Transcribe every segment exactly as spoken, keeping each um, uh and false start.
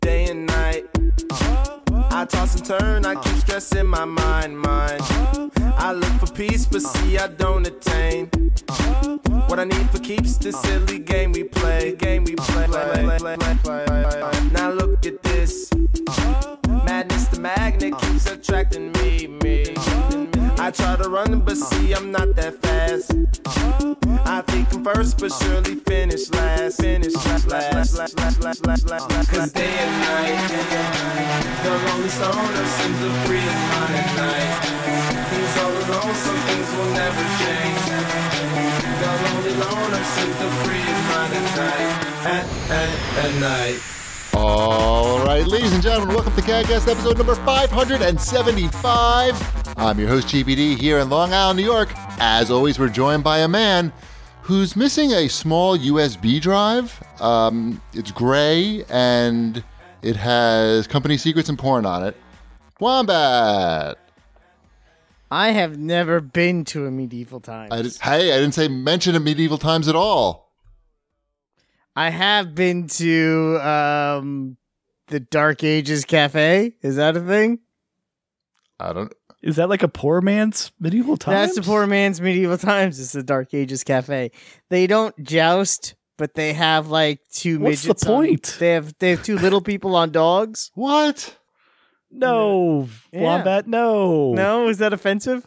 Day and night, I toss and turn, I keep stressing my mind, mind. I look for peace, but see I don't attain. What I need for keeps the silly game we play, game we play. Now look at this, madness the magnet keeps attracting me, me. I try to run, but see I'm not that fast. I think I'm first, but surely finish last. Finish last, last, last, last, last, last, last. Cause day and night, the lonely stoner seems to free his mind at night. He's all alone, some things will never change. The lonely loner seems to free his mind at night. At, at, at night. All right, ladies and gentlemen, welcome to CADcast episode number five seventy-five. I'm your host, G P D, here in Long Island, New York. As always, we're joined by a man who's missing a small U S B drive. Um, it's gray, and it has company secrets and porn on it. Wombat! I have never been to a medieval times. I did, hey, I didn't say mention of medieval times at all. I have been to um, the Dark Ages Cafe. Is that a thing? I don't... Is that like a poor man's medieval times? That's the poor man's medieval times. It's the Dark Ages Cafe. They don't joust, but they have like two What's midgets. the point? On, they have they have two little people on dogs. What? No, Yeah. Wombat, no. No, is that offensive?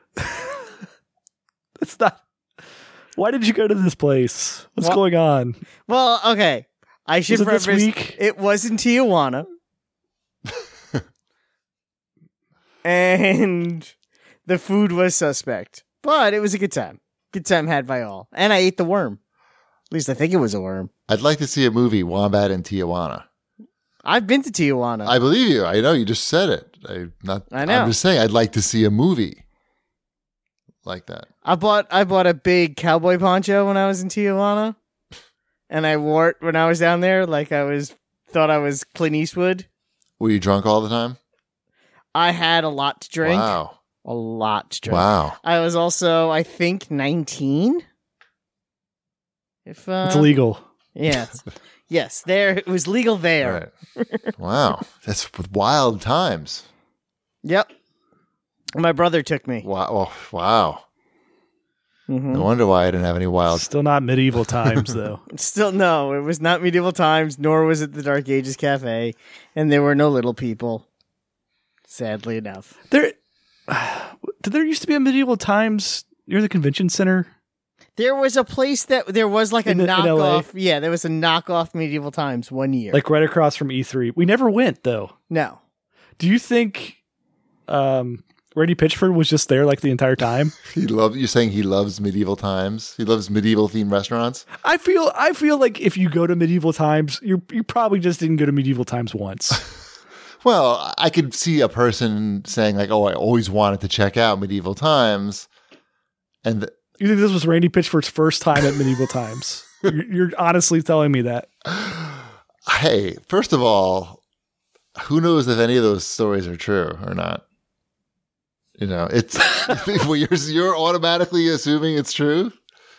That's not... Why did you go to this place? What's Well- going on? Well, okay. I should Was it this preface week? it was in Tijuana. And the food was suspect. But it was a good time. Good time had by all. And I ate the worm. At least I think it was a worm. I'd like to see a movie, Wombat in Tijuana. I've been to Tijuana. I believe you. I know. You just said it. I, not, I know. I'm just saying I'd like to see a movie like that. I bought I bought a big cowboy poncho when I was in Tijuana. And I wore it when I was down there like I was thought I was Clint Eastwood. Were you drunk all the time? I had a lot to drink. Wow. A lot to drink. Wow. I was also, I think, nineteen. If uh, It's legal. Yes. Yes, there it was legal there. Right. Wow. That's wild times. Yep. My brother took me. Wow. Oh, wow. Mhm. No wonder why I didn't have any wild. Still not medieval times, though. Still, no, it was not medieval times, nor was it the Dark Ages Cafe, and there were no little people. Sadly enough. There, did there used to be a medieval times near the convention center? There was a place that there was like a In the- in L A? knockoff. Yeah, there was a knockoff medieval times one year. Like right across from E three. We never went, though. no. Do you think um, Randy Pitchford was just there like the entire time? He loves. You're saying he loves medieval times. He loves medieval themed restaurants. I feel I feel like if you go to medieval times, you you probably just didn't go to medieval times once. Well, I could see a person saying like, "Oh, I always wanted to check out medieval times," and th- You think this was Randy Pitchford's first time at medieval times? You're, you're honestly telling me that? hey, first of all, who knows if any of those stories are true or not? You know, it's well, you're you're automatically assuming it's true.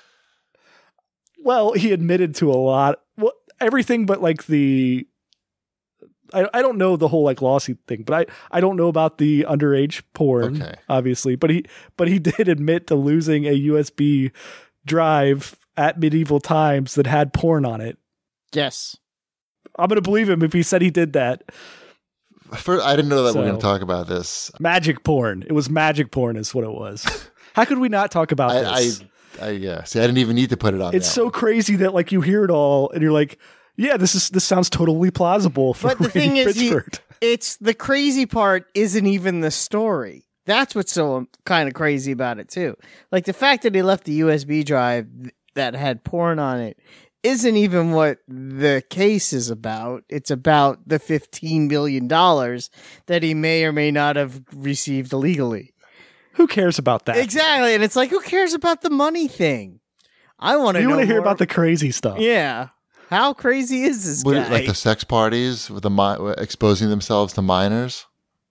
Well, he admitted to a lot, well, everything but like the. I, I don't know the whole like lawsuit thing, but I, I don't know about the underage porn, Okay. obviously. But he but he did admit to losing a U S B drive at medieval times that had porn on it. Yes. I'm going to believe him if he said he did that. First, I didn't know that So- we're going to talk about this. Magic porn. It was magic porn is what it was. How could we not talk about I, this? I, I, yeah. See, I didn't even need to put it on. it's that so one. crazy that like you hear it all and you're like, yeah, this is this sounds totally plausible for But the thing Randy is, he- Pitchford. it's the crazy part isn't even the story. That's what's so kind of crazy about it too. Like the fact that he left the U S B drive that had porn on it isn't even what the case is about. It's about the fifteen million dollars that he may or may not have received illegally. Who cares about that? Exactly. And it's like, who cares about the money thing? I want to You know want to hear more- about the crazy stuff. Yeah. How crazy is this What, guy? like the sex parties with the mi- exposing themselves to minors.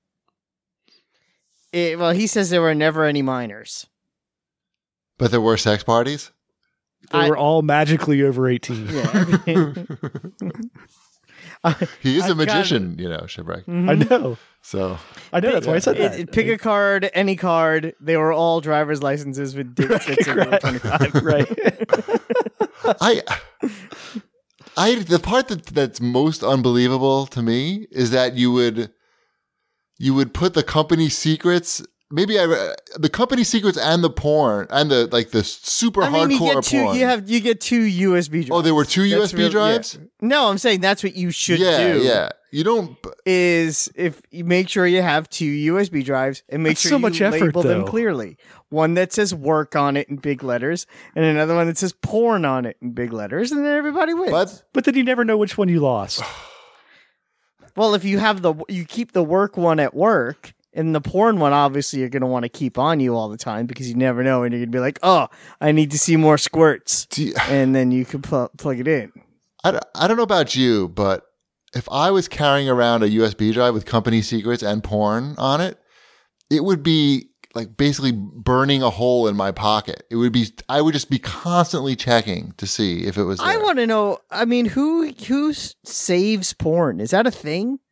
It- well, he says there were never any minors. But there were sex parties. They I- were all magically over eighteen. Yeah. He is a I've got- magician, you know, Shipwreck. I know. So I know. That's why I said It, that. it- pick a card, any card. They were all driver's licenses with dates that said they were Right. twenty-five. right. I, I, the part that that's most unbelievable to me is that you would, you would put the company secrets. Maybe I, the company secrets and the porn and the like the super I mean, you hardcore get two. porn. You have you get two U S B drives. oh, there were two That's U S B real- drives. yeah. No, I'm saying that's what you should Yeah, do. yeah. You don't. Is if you make sure you have two U S B drives and make That's sure so you much effort, label them though. clearly. One that says work on it in big letters, and another one that says porn on it in big letters, and then everybody wins. But But then you never know which one you lost. well, if you have the you keep the work one at work. And the porn one, obviously, you're going to want to keep on you all the time because you never know. And you're going to be like, oh, I need to see more squirts. do you- And then you can pl- plug it in. I, don't- I don't know about you, but if I was carrying around a U S B drive with company secrets and porn on it, it would be like basically burning a hole in my pocket. It would be, I would just be constantly checking to see if it was there. I want to know, I mean, who who s- saves porn? Is that a thing?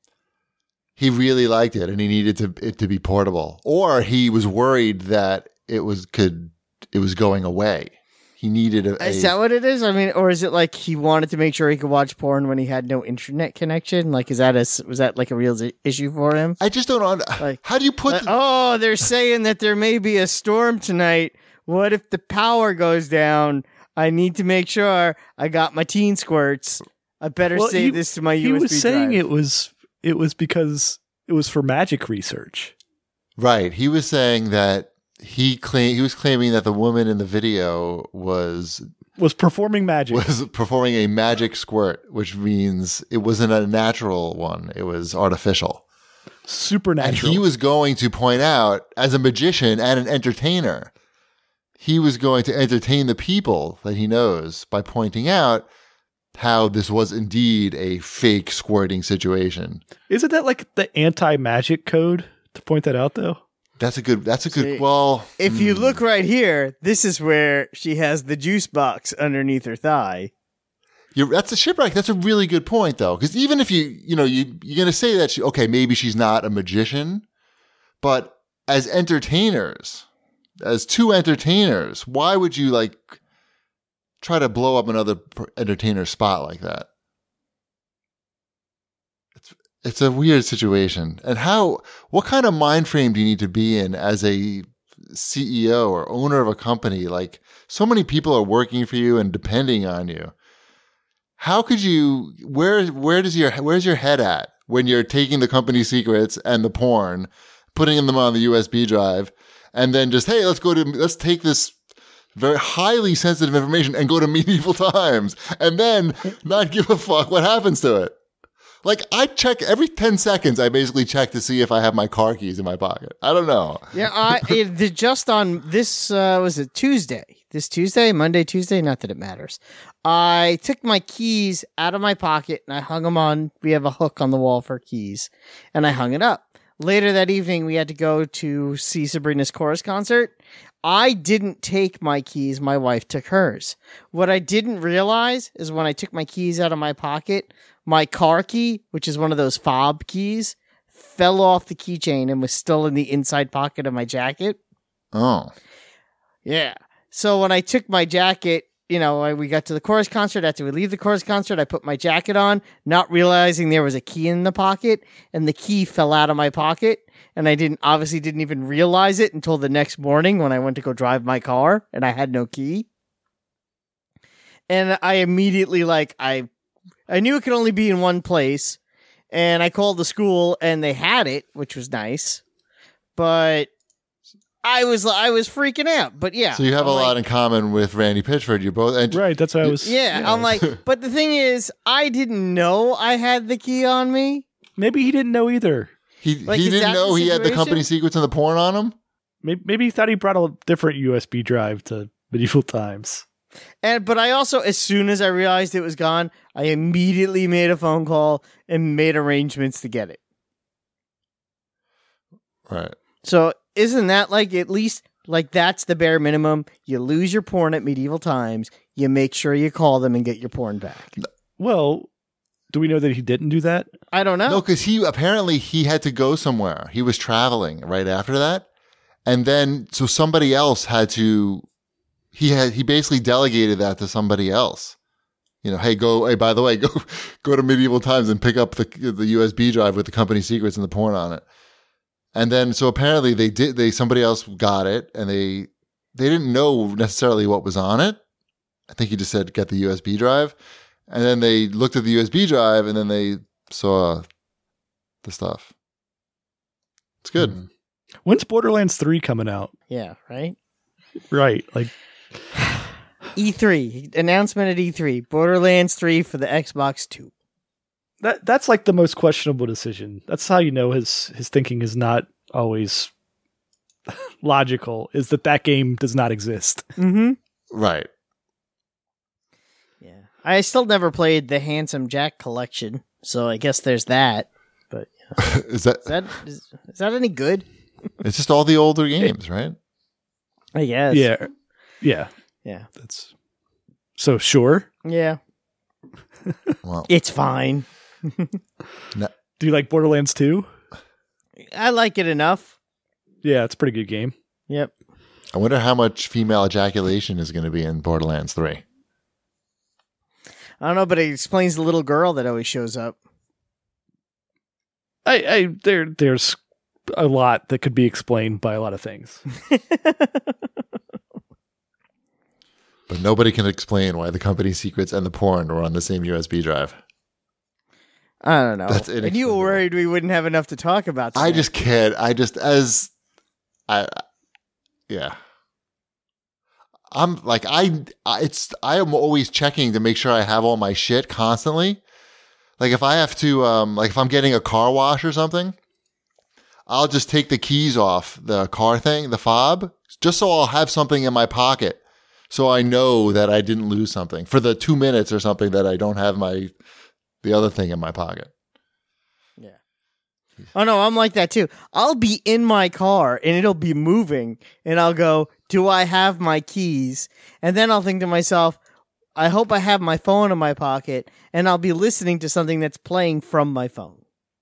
He really liked it and he needed to, it to be portable, or he was worried that it was could, it was going away. He needed a, Is a that what it is? I mean, or is it like he wanted to make sure he could watch porn when he had no internet connection? Like, is that a, s- was that like a real z- issue for him? I just don't know. Like- How do you put Like, the, oh, they're saying that there may be a storm tonight. What if the power goes down? I need to make sure I got my teen squirts. I better Well, save he- this to my He U S B was saying drive. it was it was because it was for magic research. right. He was saying that he claim, he was claiming that the woman in the video was Was performing magic. was performing a magic squirt, which means it wasn't a natural one. It was artificial. And Supernatural. he was going to point out, as a magician and an entertainer, he was going to entertain the people that he knows by pointing out how this was indeed a fake squirting situation. Isn't that like the anti-magic code to point that out though? That's a good, that's a good, See, well, If you hmm. look right here, this is where she has the juice box underneath her thigh. You're, that's a shipwreck. That's a really good point, though, because even if you, you know, you you're going to say that she, okay, maybe she's not a magician, but as entertainers, as two entertainers, why would you like try to blow up another per- entertainer's spot like that? It's it's a weird situation, and how what kind of mind frame do you need to be in as a C E O or owner of a company? Like, so many people are working for you and depending on you. How could you? Where where does your where's your head at when you're taking the company secrets and the porn, putting them on the U S B drive, and then just, hey, let's go to let's take this very highly sensitive information and go to medieval times, and then not give a fuck what happens to it. Like, I check every ten seconds. I basically check to see if I have my car keys in my pocket. I don't know. Yeah, I it, the- just on this uh, was it Tuesday? This Tuesday, Monday, Tuesday. Not that it matters. I took my keys out of my pocket and I hung them on. We have a hook on the wall for keys, and I hung it up. Later that evening, we had to go to see Sabrina's chorus concert. I didn't take my keys. My wife took hers. What I didn't realize is when I took my keys out of my pocket, my car key, which is one of those fob keys, fell off the keychain and was still in the inside pocket of my jacket. Oh, Yeah. So when I took my jacket, you know, I, we got to the chorus concert. After we leave the chorus concert, I put my jacket on, not realizing there was a key in the pocket, and the key fell out of my pocket. And I didn't, obviously didn't even realize it until the next morning when I went to go drive my car and I had no key. And I immediately, like, I, I knew it could only be in one place, and I called the school and they had it, which was nice, but I was, I was freaking out. But yeah. so you have I'm a like, lot in common with Randy Pitchford. You both, and Right, that's what I was. Yeah, I'm like, but the thing is, I didn't know I had the key on me. Maybe he didn't know either. he Like, he is didn't that know the he had the situation? company secrets and the porn on him. Maybe, maybe he thought he brought a different U S B drive to medieval times. And but I also, as soon as I realized it was gone, I immediately made a phone call and made arrangements to get it. Right. So isn't that like at least like that's the bare minimum? You lose your porn at medieval times, you make sure you call them and get your porn back. Well, Do we know that he didn't do that? I don't know. No, because he apparently he had to go somewhere. He was traveling right after that, and then so somebody else had to. He had he basically delegated that to somebody else. You know, hey, go. Hey, by the way, go go to Medieval Times and pick up the the U S B drive with the company secrets and the porn on it. And then so apparently they did. They somebody else got it, and they they didn't know necessarily what was on it. I think he just said get the U S B drive, and then they looked at the U S B drive, and then they saw the stuff. It's good. Mm-hmm. When's Borderlands three coming out? Yeah, right? Right. Like E three. Announcement at E three. Borderlands three for the Xbox Two. that that's like the most questionable decision. That's how you know his his thinking is not always logical, is that that game does not exist. Mm-hmm. Right. Yeah. I still never played the Handsome Jack collection, so I guess there's that. But yeah. is that Is that is, is that any good? it's just all the older games, right? I guess. Yeah. Yeah. Yeah. That's so sure. Yeah. Well, It's fine. Do you like Borderlands two? I like it enough. Yeah, it's a pretty good game. Yep. I wonder how much female ejaculation is going to be in Borderlands three. I don't know, but it explains the little girl that always shows up. I, I there there's a lot that could be explained by a lot of things. But nobody can explain why the company secrets and the porn were on the same U S B drive. I don't know. That's And you inexplicable. were worried we wouldn't have enough to talk about I tonight. just can't. I just as I yeah. I'm like I I- it's I am always checking to make sure I have all my shit constantly. Like if I have to um like if I'm getting a car wash or something, I'll just take the keys off the car thing, the fob, just so I'll have something in my pocket. So I know that I didn't lose something for the two minutes or something that I don't have my the other thing in my pocket. Yeah. Oh no, I'm like that too. I'll be in my car and it'll be moving and I'll go, do I have my keys? And then I'll think to myself, I hope I have my phone in my pocket, and I'll be listening to something that's playing from my phone.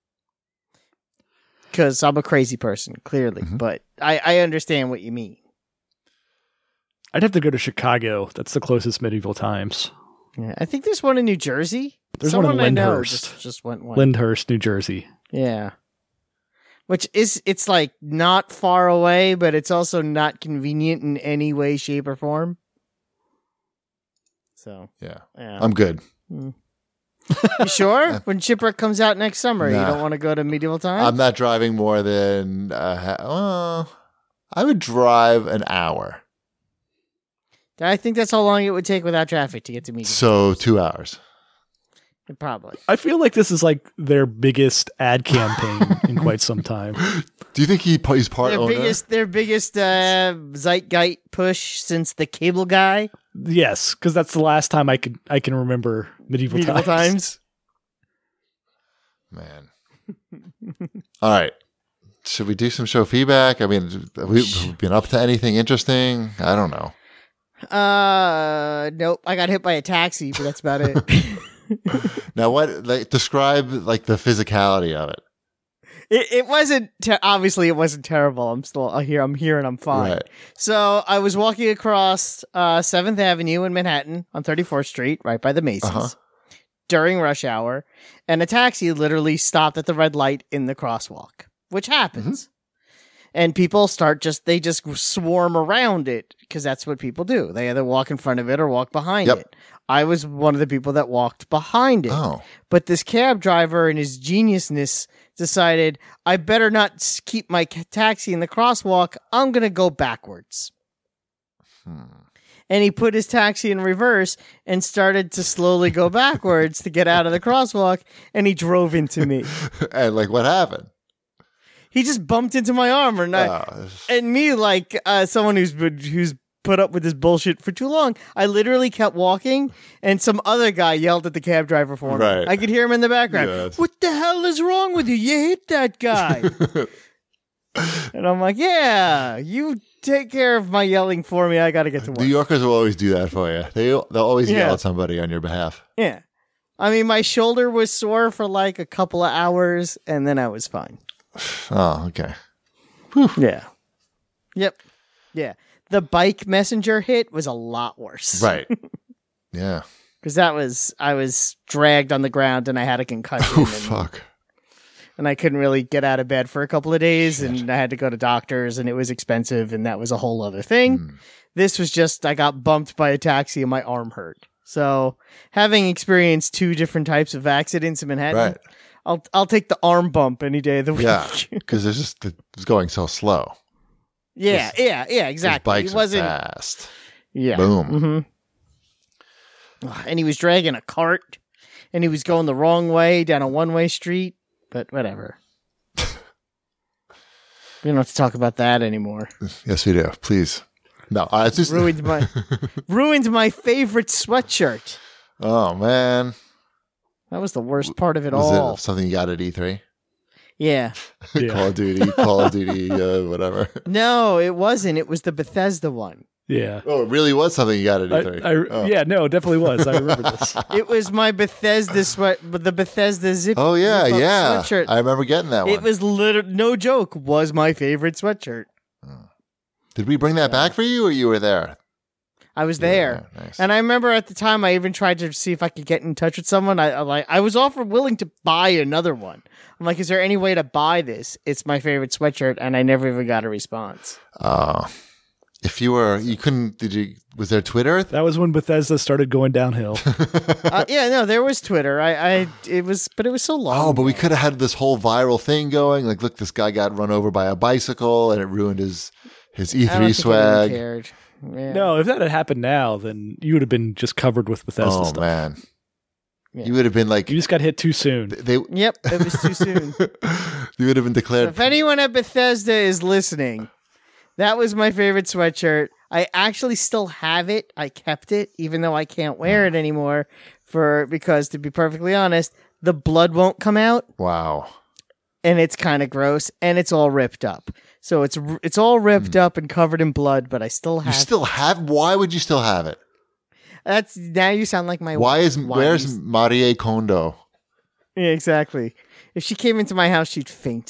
Because I'm a crazy person, clearly, Mhm. but I, I understand what you mean. I'd have to go to Chicago. That's the closest Medieval Times. Yeah, I think there's one in New Jersey. There's one in Someone I know Lyndhurst. Just, just went one. Lyndhurst, New Jersey. Yeah. Which is, it's like not far away, but it's also not convenient in any way, shape, or form. So, Yeah. yeah. I'm good. You sure? When Shipwreck comes out next summer, you Nah. don't want to go to Medieval Times? I'm not driving more than uh, ha- well, I would drive an hour. I think that's how long it would take without traffic to get to Medieval So two hours. Times. Probably. I feel like this is like their biggest ad campaign in quite some time. Do you think he he's part Their owner? biggest, their biggest uh, Zeitgeist push since the Cable Guy. Yes, because that's the last time I can I can remember Medieval, Medieval Times. Times. Man. All right. Should we do some show feedback? I mean, have we have been up to anything interesting? I don't know. Uh, nope. I got hit by a taxi, but that's about it. Now, what like describe like the physicality of it? It, it wasn't ter- obviously it wasn't terrible. I'm still here. I'm here and I'm fine. Right. So I was walking across uh, Seventh Avenue in Manhattan on thirty-fourth Street, right by the Macy's, Uh-huh. during rush hour, and a taxi literally stopped at the red light in the crosswalk, which happens. And people start just they just swarm around it because that's what people do. They either walk in front of it or walk behind Yep. it. I was one of the people that walked behind it. Oh, But this cab driver in his geniusness decided, I better not s- keep my ca- taxi in the crosswalk. I'm going to go backwards. hmm. And he put his taxi in reverse and started to slowly go backwards to get out of the crosswalk. And he drove into me. And like what happened? He just bumped into my arm. And, I, Oh, and me, like uh, someone who's been, who's put up with this bullshit for too long, I literally kept walking, and some other guy yelled at the cab driver for me. Right. I could hear him in the background. Yes. What the hell is wrong with you? You hit that guy. And I'm like, yeah, you take care of my yelling for me. I got to get to work. New Yorkers will always do that for you. They they'll always Yeah. yell at somebody on your behalf. Yeah. I mean, my shoulder was sore for like a couple of hours, and then I was fine. Oh, okay. Yeah. Yep. Yeah. The bike messenger hit was a lot worse. Right. Yeah. Because that was, I was dragged on the ground and I had a concussion. Oh, and, fuck. and I couldn't really get out of bed for a couple of days, Shit. and I had to go to doctors, and it was expensive, and that was a whole other thing. Mm. This was just, I got bumped by a taxi and my arm hurt. So, having experienced two different types of accidents in Manhattan, right. I'll I'll take the arm bump any day of the week. Yeah, because it's just it's going so slow. Yeah, this, yeah, yeah, exactly. Bikes he wasn't are fast. Yeah. Boom. Mm-hmm. And he was dragging a cart, and he was going the wrong way down a one-way street. But whatever. We don't have to talk about that anymore. Yes, we do. Please. No, I just ruined my ruined my favorite sweatshirt. Oh man, that was the worst part of it was all. Was it something you got at E three? Yeah. yeah. Call of Duty, Call of Duty, uh, whatever. No, it wasn't. It was the Bethesda one. Yeah. Oh, it really was something you got at E three. I, I, oh. Yeah, no, it definitely was. I remember this. It was my Bethesda sweat, but the Bethesda zip. Oh yeah, zip yeah. Sweatshirt. I remember getting that one. It was literally no joke. Was my favorite sweatshirt. Oh. Did we bring that back for you, or you were there? I was there, yeah, nice. And I remember at the time I even tried to see if I could get in touch with someone. I, I like I was offered willing to buy another one. I'm like, is there any way to buy this? It's my favorite sweatshirt, and I never even got a response. Oh, uh, if you were, you couldn't. Did you? Was there Twitter? That was when Bethesda started going downhill. uh, yeah, no, there was Twitter. I, I, it was, but it was so long. Oh, but we could have had this whole viral thing going. Like, look, this guy got run over by a bicycle, and it ruined his his E three swag. Cared. Yeah. No, if that had happened now, then you would have been just covered with Bethesda oh, stuff. Oh man, yeah. You would have been like, you just got hit too soon. They, yep, it was too soon. You would have been declared. So if anyone at Bethesda is listening, that was my favorite sweatshirt. I actually still have it. I kept it, even though I can't wear it anymore. For because to be perfectly honest, the blood won't come out. Wow. And it's kind of gross, and it's all ripped up. So it's it's all ripped mm. up and covered in blood, but I still have. You still it. have? Why would you still have it? That's now you sound like my. Why is why where's is, Marie Kondo? Yeah, exactly. If she came into my house, she'd faint.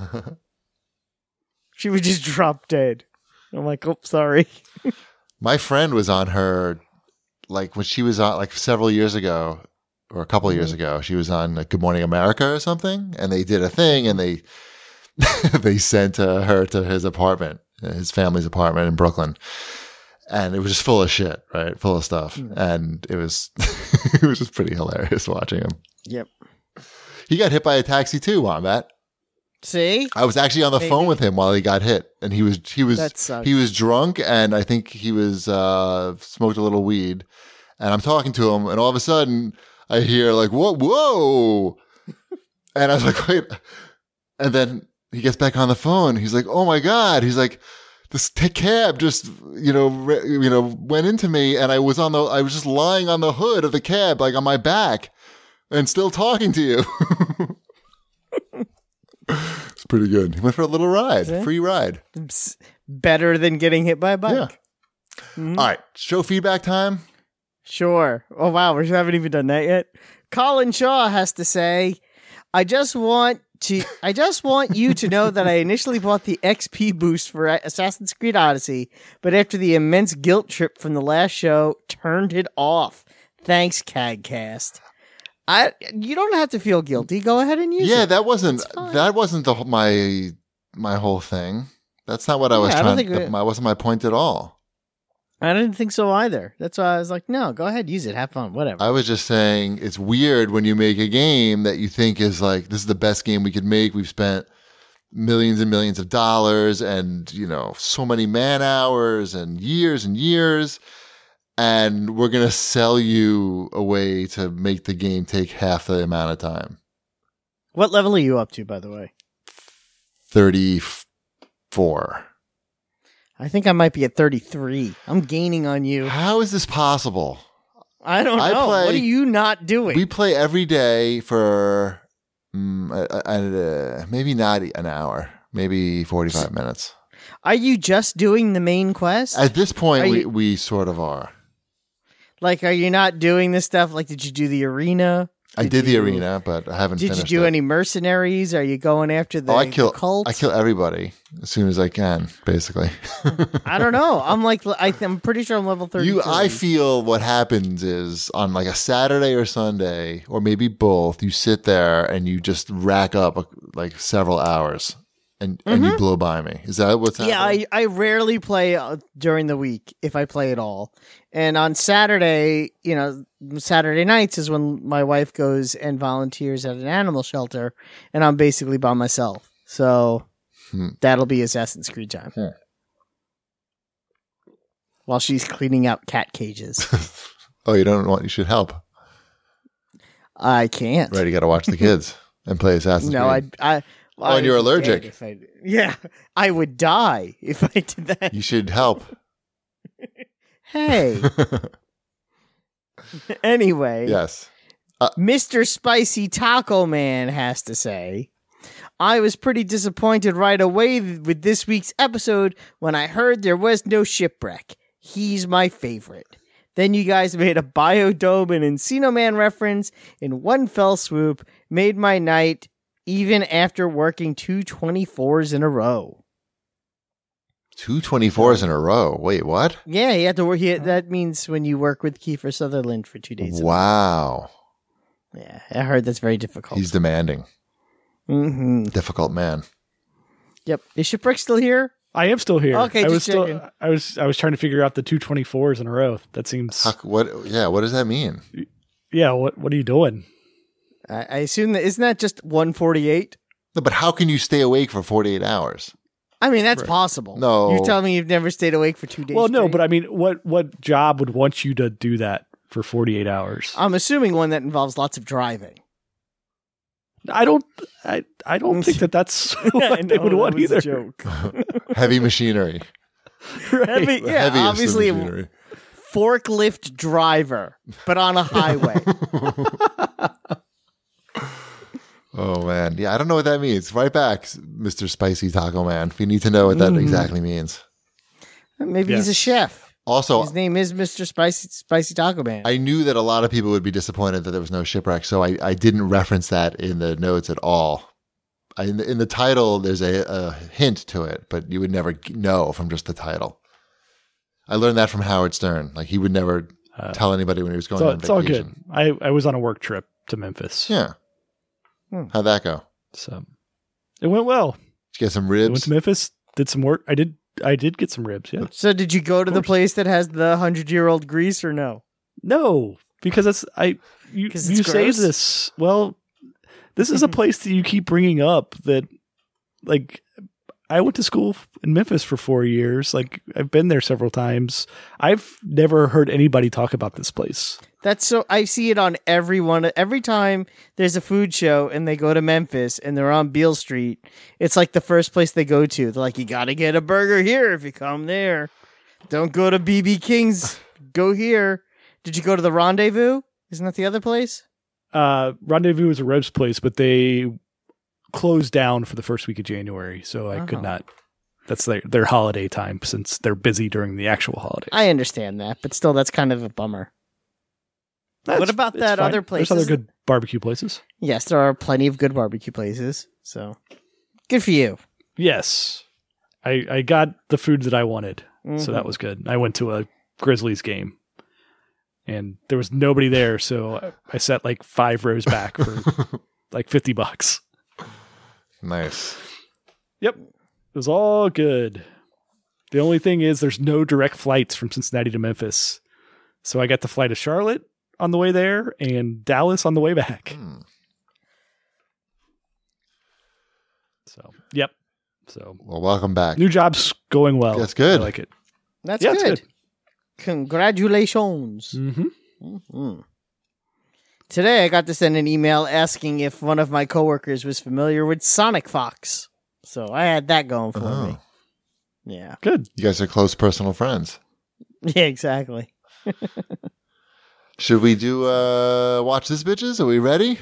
She would just drop dead. I'm like, oh, sorry. My friend was on her, like when she was on, like several years ago, or a couple of mm-hmm. years ago. She was on like, Good Morning America or something, and they did a thing, and they. They sent uh, her to his apartment, his family's apartment in Brooklyn, and it was just full of shit, right? Full of stuff, mm. and it was it was just pretty hilarious watching him. Yep. He got hit by a taxi too, Wombat. See, I was actually on the Maybe. phone with him while he got hit, and he was he was he was drunk, and I think he was uh, smoked a little weed, and I'm talking to him, and all of a sudden I hear like whoa whoa, and I was like wait, and then. He gets back on the phone. He's like, "Oh my god!" He's like, "This t- cab just, you know, re- you know, went into me, and I was on the, I was just lying on the hood of the cab, like on my back, and still talking to you." It's pretty good. He went for a little ride, free ride. It's better than getting hit by a bike. Yeah. Mm-hmm. All right, show feedback time. Sure. Oh wow, we haven't even done that yet. Colin Shaw has to say, "I just want." To, I just want you to know that I initially bought the X P boost for Assassin's Creed Odyssey, but after the immense guilt trip from the last show, turned it off. Thanks, CAGcast. I you don't have to feel guilty. Go ahead and use yeah, it. Yeah, that wasn't that wasn't the my my whole thing. That's not what I was yeah, trying. I to, that wasn't my point at all. I didn't think so either. That's why I was like, no, go ahead, use it, have fun, whatever. I was just saying it's weird when you make a game that you think is like, this is the best game we could make. We've spent millions and millions of dollars and, you know, so many man hours and years and years. And we're going to sell you a way to make the game take half the amount of time. What level are you up to, by the way? thirty-four. I think I might be at thirty-three. I'm gaining on you. How is this possible? I don't I know. Play, what are you not doing? We play every day for um, uh, uh, maybe not an hour, maybe forty-five minutes. Are you just doing the main quest? At this point, we, you... we sort of are. Like, are you not doing this stuff? Like, did you do the arena? I did the you- arena, but I haven't Did you finished do it. any mercenaries? Are you going after the, Oh, I kill the cult? I kill everybody as soon as I can, basically. I don't know. I'm like, I, I'm pretty sure I'm level thirty. You, I feel what happens is on like a Saturday or Sunday, or maybe both, you sit there and you just rack up uh, like several hours and, and you blow by me. Is that what's happening? Yeah, I, I rarely play uh, during the week if I play at all. And on Saturday, you know, Saturday nights is when my wife goes and volunteers at an animal shelter, and I'm basically by myself. So Hmm. that'll be Assassin's Creed time. Hmm. While she's cleaning out cat cages. Oh, you don't want, you should help. I can't. Right, you got to watch the kids and play Assassin's No, Creed. I, I, Oh, and you're I would be allergic. dead if I- yeah, I would die if I did that. You should help. Hey. Anyway. Yes. Mister Spicy Taco Man has to say, I was pretty disappointed right away with this week's episode when I heard there was no shipwreck. He's my favorite. Then you guys made a Biodome and Encino Man reference in one fell swoop, made my night even after working two twenty-fours in a row. Two twenty-fours in a row. Wait, what? Yeah, you have to work. He, that means when you work with Kiefer Sutherland for two days. Wow. Yeah, I heard that's very difficult. He's demanding. Mm-hmm. Difficult man. Yep. Is Shipwreck still here? I am still here. Okay, I just was still. checking. I was. I was trying to figure out the two twenty fours in a row. That seems. How, what? Yeah. What does that mean? Yeah. What What are you doing? I, I assume that isn't that just one forty-eight? No, but how can you stay awake for forty-eight hours? I mean, that's Right. possible. No. You're telling me you've never stayed awake for two days? Well, no, straight? but I mean, what what job would want you to do that for forty eight hours? I'm assuming one that involves lots of driving. I don't. I I don't think that that's I what they know, would that want was a either. joke. Heavy machinery. Right. Heavy, The yeah, heaviest of obviously a machinery. forklift driver, but on a highway. Oh man, yeah, I don't know what that means. Right back, Mister Spicy Taco Man. If you need to know what that Mhm. exactly means. Maybe he's a Yes. chef. Also, His name is Mister Spicy Spicy Taco Man. I knew that a lot of people would be disappointed that there was no shipwreck, so I, I didn't reference that in the notes at all. I, in, the, in the title, there's a, a hint to it, but you would never know from just the title. I learned that from Howard Stern. Like he would never Uh, tell anybody when he was going It's all, on it's all vacation. good. I I was on a work trip to Memphis. Yeah. Hmm. How'd that go? So it went well. Did you get some I went ribs? to Memphis. Did some work. I did. I did get some ribs. Yeah. So did you go to the course. place that has the hundred-year-old grease or no? No, because it's I. You 'Cause it's you say gross? this. Well, this is a place that you keep bringing up. That like I went to school in Memphis for four years. Like I've been there several times. I've never heard anybody talk about this place. That's so I see it on every one every time there's a food show and they go to Memphis and they're on Beale Street. It's like the first place they go to. They're like, you got to get a burger here if you come there. Don't go to B B King's. Go here. Did you go to the Rendezvous? Isn't that the other place? Uh, Rendezvous is a ribs place, but they closed down for the first week of January, so I Oh. could not. That's their their holiday time since they're busy during the actual holidays. I understand that, but still, that's kind of a bummer. That's- What about it's that fine. other place? There's other Isn't- good barbecue places. Yes, there are plenty of good barbecue places. So good for you. Yes, I I got the food that I wanted, so Mhm. that was good. I went to a Grizzlies game, and there was nobody there, so I sat like five rows back for like fifty bucks. Nice. Yep, it was all good. The only thing is, there's no direct flights from Cincinnati to Memphis, so I got to fly to Charlotte on the way there and Dallas on the way back. Hmm. So, yep. So, Well, welcome back. new job's going well. That's good. I like it. That's Yeah, it's good. good. Congratulations. Mm-hmm. Mhm. Today, I got to send an email asking if one of my coworkers was familiar with Sonic Fox. So I had that going for Oh. me. Yeah. Good. You guys are close personal friends. Yeah, exactly. Should we do uh watch this bitches? Are we ready?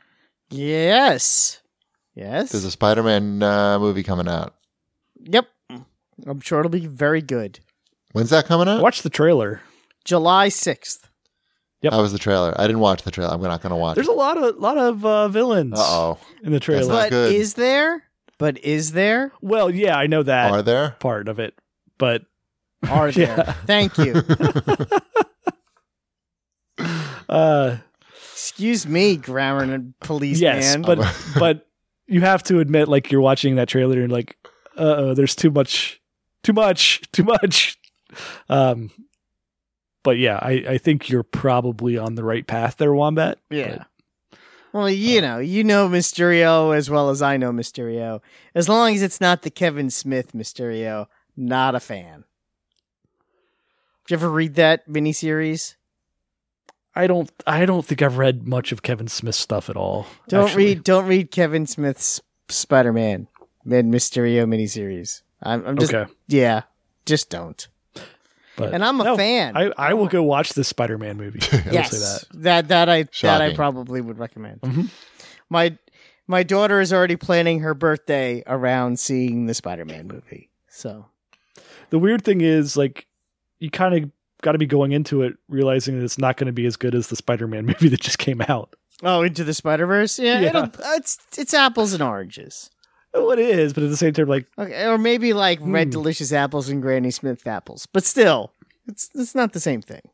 Yes. Yes. There's a Spider-Man uh, movie coming out. Yep. I'm sure it'll be very good. When's that coming I out? watched the trailer. July sixth. Yep. How was the trailer? I didn't watch the trailer. I'm not going to watch There's it. a lot of lot of uh, villains Uh-oh. in the trailer. That's not But good. is there? But is there? Well, yeah, I know that Are there? part of it, but Are there? Yeah. Thank you. uh, Excuse me, grammar and police yes, man. but but you have to admit, like you're watching that trailer and like, uh, oh, there's too much, too much, too much. Um, but yeah, I I think you're probably on the right path there, Wombat. yeah. Well, you know, you know Mysterio as well as I know Mysterio. As long as it's not the Kevin Smith Mysterio, not a fan. Did you ever read that miniseries? I don't I don't think I've read much of Kevin Smith's stuff at all. Don't actually. read. Don't read Kevin Smith's Spider-Man and Mysterio miniseries. I'm, I'm just. Okay. Yeah, just don't. But And I'm a no, fan. I, I will go watch this Spider-Man movie. I will yes, say that. that that I that I Shocking. probably would recommend. Mhm. My my daughter is already planning her birthday around seeing the Spider-Man movie. So The weird thing is, like, you kind of got to be going into it realizing that it's not going to be as good as the Spider-Man movie that just came out. oh, Into the Spider-Verse, yeah, Yeah. It'll, it's it's apples and oranges. Well, it is, but at the same time, like, Okay, or maybe like Red Hmm. Delicious apples and Granny Smith apples, but still, it's it's not the same thing.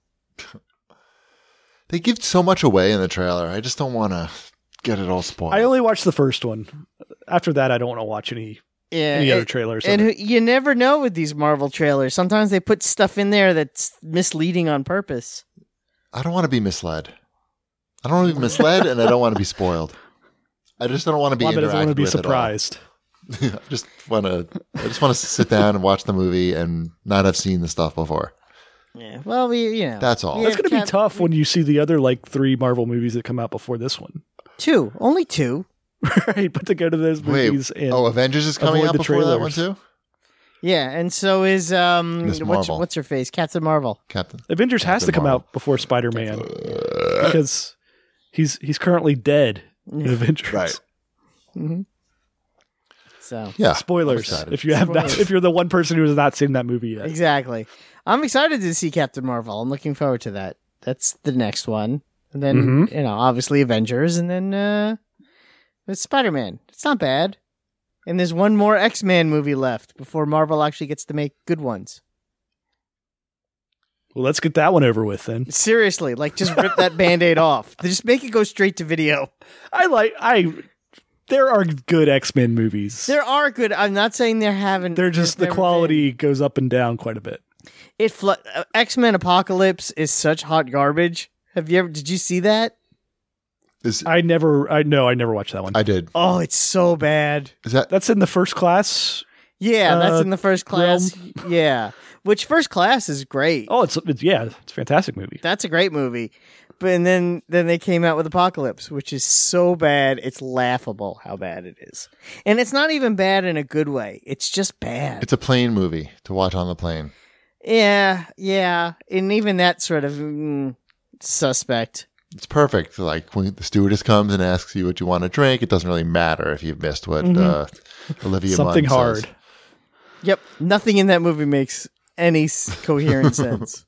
They give so much away in the trailer. I just don't want to get it all spoiled. I only watched the first one. After that, I don't want to watch any Yeah, any other and- trailers. And of who- it. you never know with these Marvel trailers. Sometimes they put stuff in there that's misleading on purpose. I don't want to be misled. I don't want to be misled, and I don't want to be spoiled. I just don't want to be Wombat interacted doesn't want to be with at all. surprised. I just want to. I just want to sit down and watch the movie and not have seen the stuff before. Yeah. Well, we you know That's all. we That's have going to be Cap- tough when you see the other like three Marvel movies that come out before this one, Two, only two. right? But to go to those Wait. movies and Oh, Avengers is coming avoid out the before that one trailers. too. Yeah, and so is um Miss what's, Marvel. what's her face? Captain Marvel. Captain. Avengers has to Captain come Marvel. out before Spider-Man because he's he's currently dead in Yeah. Avengers. Right. hmm So Yeah. I'm Spoilers excited. if you have not, Spoilers. if you're the one person who has not seen that movie yet. exactly, I'm excited to see Captain Marvel. I'm looking forward to that. That's the next one, and then Mhm. you know obviously Avengers, and then uh it's Spider-Man. It's not bad. And there's one more X-Men movie left before Marvel actually gets to make good ones. Well, let's get that one over with then. Seriously, like just rip that Band-Aid off. Just make it go straight to video. I like I. There are good X-Men movies. There are good. I'm not saying there haven't. They're just the there's never quality goes up and down quite a bit. been. It fl- uh, X-Men Apocalypse is such hot garbage. Have you ever? Did you see that? Is I never. I no. I never watched that one. I did. Oh, it's so bad. Is that That's in the first class. Yeah, that's Uh, in the first class. Yeah, which first class is great. Oh, it's, it's yeah. It's a fantastic movie. That's a great movie. But and then then they came out with Apocalypse, which is so bad it's laughable how bad it is. And it's not even bad in a good way. It's just bad. it's a plane movie to watch on the plane? Yeah, yeah. And even that sort of mm, suspect. It's perfect. Like when the stewardess comes and asks you what you want to drink, it doesn't really matter if you've missed what Mhm. uh, Olivia Something Munn hard. says. Yep. Nothing in that movie makes any s- coherent sense.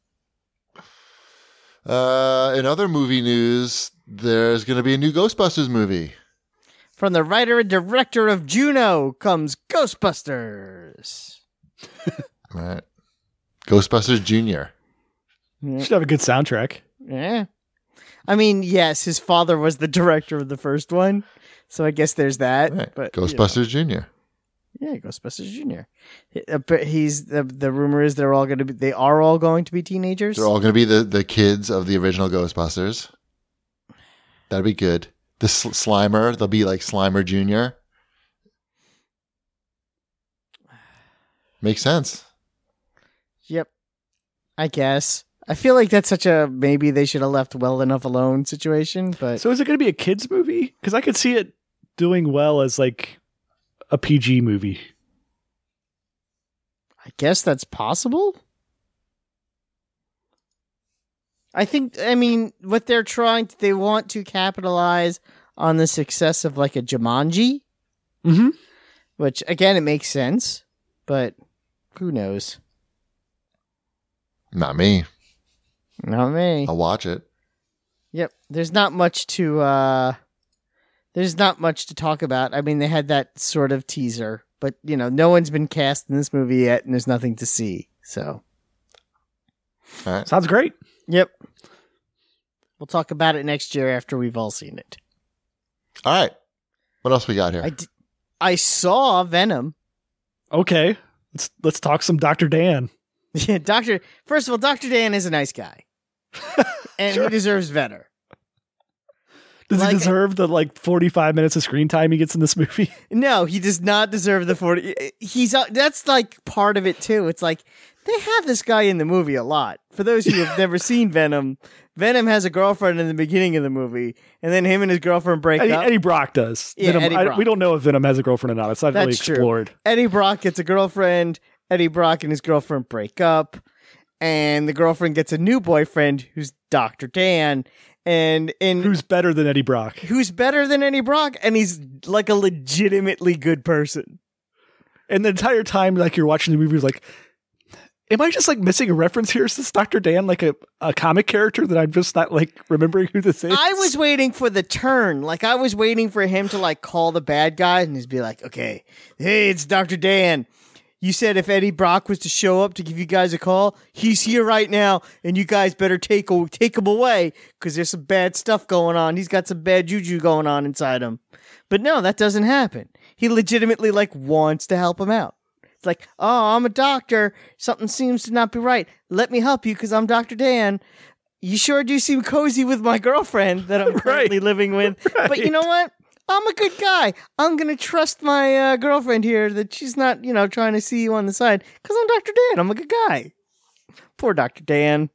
Uh, in other movie news, there's going to be a new Ghostbusters movie. From the writer and director of Juno comes Ghostbusters. Right. Ghostbusters Junior Yeah. Should have a good soundtrack. Yeah. I mean, yes, his father was the director of the first one, so I guess there's that. Right. But you know. Ghostbusters Junior Yeah, Ghostbusters Junior Uh, But he's the the rumor is they're all going to be they are all going to be teenagers. They're all going to be the, the kids of the original Ghostbusters. That'd be good. The sl- Slimer, they'll be like Slimer Junior Makes sense. Yep. I guess. I feel like that's such a maybe they should have left well enough alone situation, but So is it going to be a kids movie? Because I could see it doing well as like a P G movie. I guess that's possible. I think, I mean, what they're trying to, they want to capitalize on the success of like a Jumanji, Mm-hmm. which again, it makes sense, but who knows? Not me. Not me. I'll watch it. there's not much to uh, there's not much to talk about. I mean, they had that sort of teaser, but you know, no one's been cast in this movie yet, and there's nothing to see. So, All right. Sounds great. yep, we'll talk about it next year after we've all seen it. All right. What else we got here? I, d- I saw Venom. Okay, let's let's talk some Doctor Dan. Yeah, Doctor. First of all, Doctor Dan is a nice guy, and Sure. he deserves better. Does Like- he deserve the like forty-five minutes of screen time he gets in this movie? No, he does not deserve the forty. He's uh, that's like part of it too. It's like they have this guy in the movie a lot. For those who have never seen Venom, Venom has a girlfriend in the beginning of the movie, and then him and his girlfriend break Eddie, up. Eddie Brock does. Yeah, Venom, Eddie I- Brock. we don't know if Venom has a girlfriend or not. It's not really That's true. explored. Eddie Brock gets a girlfriend. Eddie Brock and his girlfriend break up, and the girlfriend gets a new boyfriend who's Doctor Dan, and in Who's better than Eddie Brock? who's better than Eddie Brock, and he's like a legitimately good person. And the entire time, like you're watching the movie, you're like, am I just like missing a reference here? Is this Doctor Dan like a, a comic character that I'm just not like remembering who this is? I was waiting for the turn. Like, I was waiting for him to, like, call the bad guy and just be like, okay, hey, it's Doctor Dan. You said if Eddie Brock was to show up to give you guys a call, he's here right now, and you guys better take, take him away because there's some bad stuff going on. He's got some bad juju going on inside him. But no, that doesn't happen. He legitimately, like, wants to help him out. It's like, oh, I'm a doctor. Something seems to not be right. Let me help you because I'm Doctor Dan. You sure do seem cozy with my girlfriend that I'm currently living with. But you know what? I'm a good guy. I'm going to trust my uh, girlfriend here that she's not, you know, trying to see you on the side because I'm Doctor Dan. I'm a good guy. Poor Doctor Dan.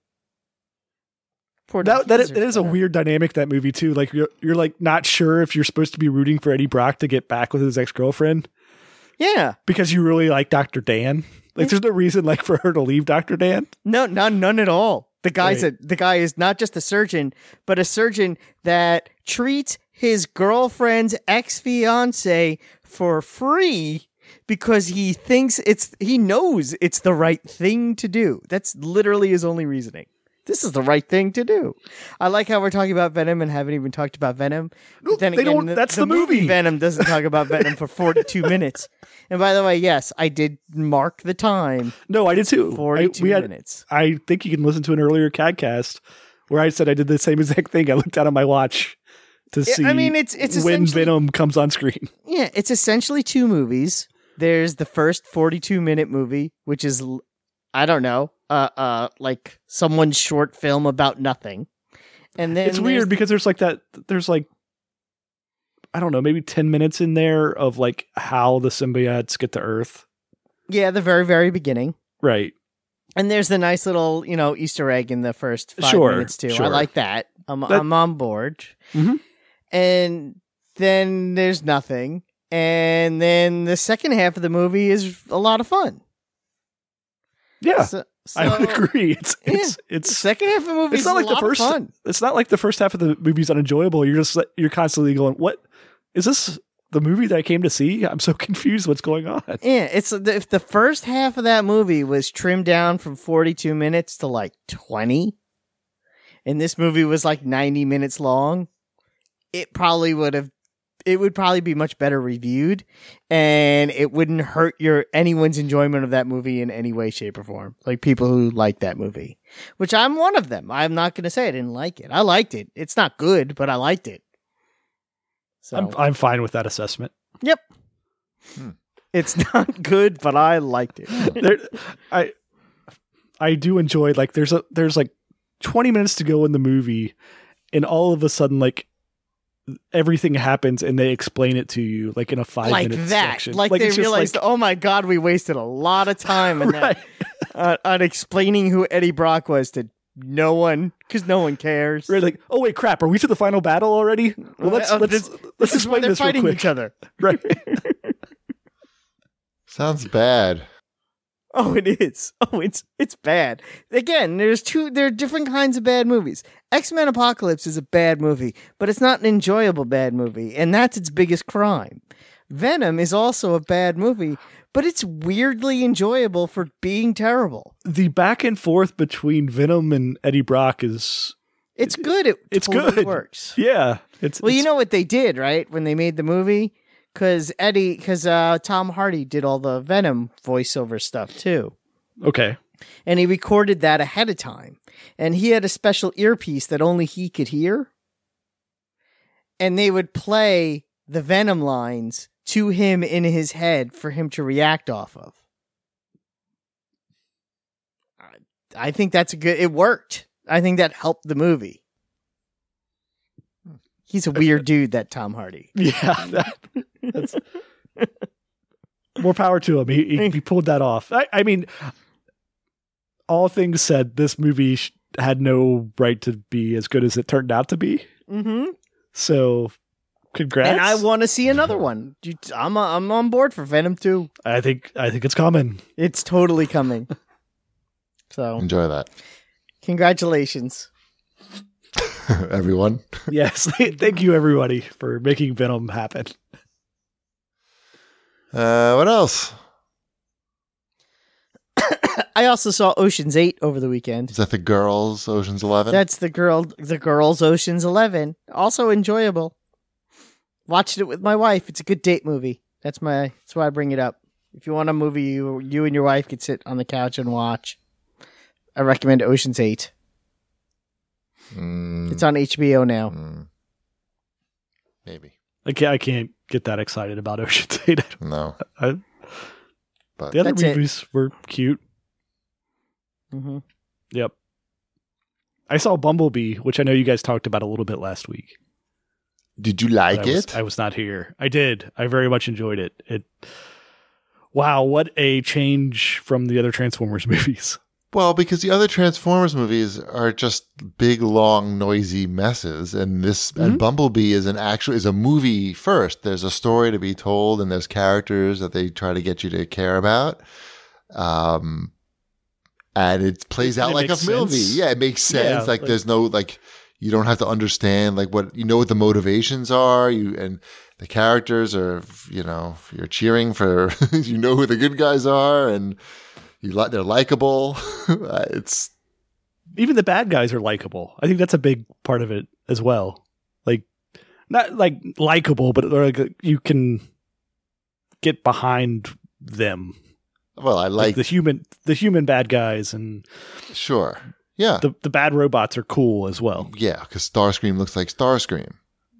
Poor That, he that, deserves that is a better. weird dynamic, that movie too. Like you're, you're like not sure if you're supposed to be rooting for Eddie Brock to get back with his ex-girlfriend Yeah. because you really like Doctor Dan. Like there's no reason like for her to leave Doctor Dan. No, none, none at all. The guy's Right. a the guy is not just a surgeon, but a surgeon that treats his girlfriend's ex fiance for free because he thinks it's he knows it's the right thing to do. That's literally his only reasoning. This is the right thing to do. I like how we're talking about Venom and haven't even talked about Venom. No, But then they again, don't- that's the movie. Venom doesn't talk about Venom for forty-two minutes. And by the way, yes, I did mark the time. No, I did too. I, forty-two we had, minutes. I think you can listen to an earlier CADcast where I said I did the same exact thing. I looked down at my watch to Yeah, see I mean, it's- it's when essentially- Venom comes on screen. Yeah, it's essentially two movies. There's the first forty-two minute movie, which is, l- I don't know, uh, uh, like someone's short film about nothing. And then It's there's- weird because there's like that, there's like, I don't know, maybe ten minutes in there of like how the symbiotes get to Earth. yeah, the very, very beginning. Right. And there's the nice little, you know, Easter egg in the first five Sure, minutes too. I sure. like that. I'm, That- I'm on board. Mhm. And then there's nothing. And then the second half of the movie is a lot of fun. Yeah. So, I would so- agree. It's, it's, The it's, second half of the movie it's is not a like the lot first, of fun. it's not like the first half of the movie's unenjoyable. You're just, you're constantly going, what is this? The movie that I came to see? I'm so confused. What's going on? Yeah, it's the, if the first half of that movie was trimmed down from forty-two minutes to like twenty, and this movie was like ninety minutes long, it probably would have, it would probably be much better reviewed, and it wouldn't hurt your anyone's enjoyment of that movie in any way, shape, or form. Like people who like that movie, which I'm one of them. I'm not going to say I didn't like it. I liked it. It's not good, but I liked it. So I'm, I'm fine with that assessment. yep. Hmm. It's not good, but I liked it. there, I I do enjoy like there's a there's like twenty minutes to go in the movie, and all of a sudden like everything happens and they explain it to you like in a five like minute that. section. Like, they it's just, realized, like- oh my god, we wasted a lot of time in Right. that uh, on explaining who Eddie Brock was to no one because no one cares. Right, like, oh wait, crap! Are we to the final battle already? Well, let's Uh, let's this- let's This is why explain they're this real fighting quick. each other. Right? Sounds bad. Oh, it is. Oh, it's it's bad. Again, there's two. There are different kinds of bad movies. X-Men Apocalypse is a bad movie, but it's not an enjoyable bad movie, and that's its biggest crime. Venom is also a bad movie, but it's weirdly enjoyable for being terrible. The back and forth between Venom and Eddie Brock is It's good. It It's totally good. works. Yeah. It's Well, you it's- know what they did, right? When they made the movie, because Eddie, because uh, Tom Hardy did all the Venom voiceover stuff too, Okay. and he recorded that ahead of time, and he had a special earpiece that only he could hear, and they would play the Venom lines to him in his head for him to react off of. I- I think that's a good. It worked. I think that helped the movie. He's a weird dude, that Tom Hardy. Yeah. That, that's more power to him. He, he, he pulled that off. I, I mean, all things said, this movie sh- had no right to be as good as it turned out to be. Mm-hmm. So, congrats. And I want to see another one. You- I'm I'm on board for Venom two. I think I think it's coming. It's totally coming. So, Enjoy that, congratulations. everyone. Yes. Thank you, everybody, for making Venom happen. Uh, what else? I also saw Ocean's eight over the weekend. Is that the girls? Ocean's Eleven. That's the girl, the girls' Ocean's eleven. Also enjoyable. Watched it with my wife. It's a good date movie. That's my. That's why I bring it up. If you want a movie you you and your wife could sit on the couch and watch, I recommend Ocean's eight. Mm, It's on H B O now. mm, maybe I can't, I can't get that excited about Ocean's Eight. no. I, But the other That's it. movies were cute. Mm-hmm. Yep. I saw Bumblebee, which I know you guys talked about a little bit last week. did you like I was, it? I was not here. I did. I very much enjoyed it. It. Wow, what a change from the other Transformers movies. Well, because the other Transformers movies are just big, long, noisy messes, and this Mm-hmm. and Bumblebee is an actual is a movie first. There's a story to be told, and there's characters that they try to get you to care about. Um, and it plays And out it like a makes movie. sense. Yeah, it makes sense. Yeah, like, like- there's no like you don't have to understand like what you know what the motivations are. You and the characters are you know you're cheering for you know who the good guys are and. You like they're likable. It's Even the bad guys are likable. I think that's a big part of it as well. Like, not like likable, but like you can get behind them. well, I Like, like the human, the human bad guys, and sure, yeah, the the bad robots are cool as well. yeah, because Starscream looks like Starscream,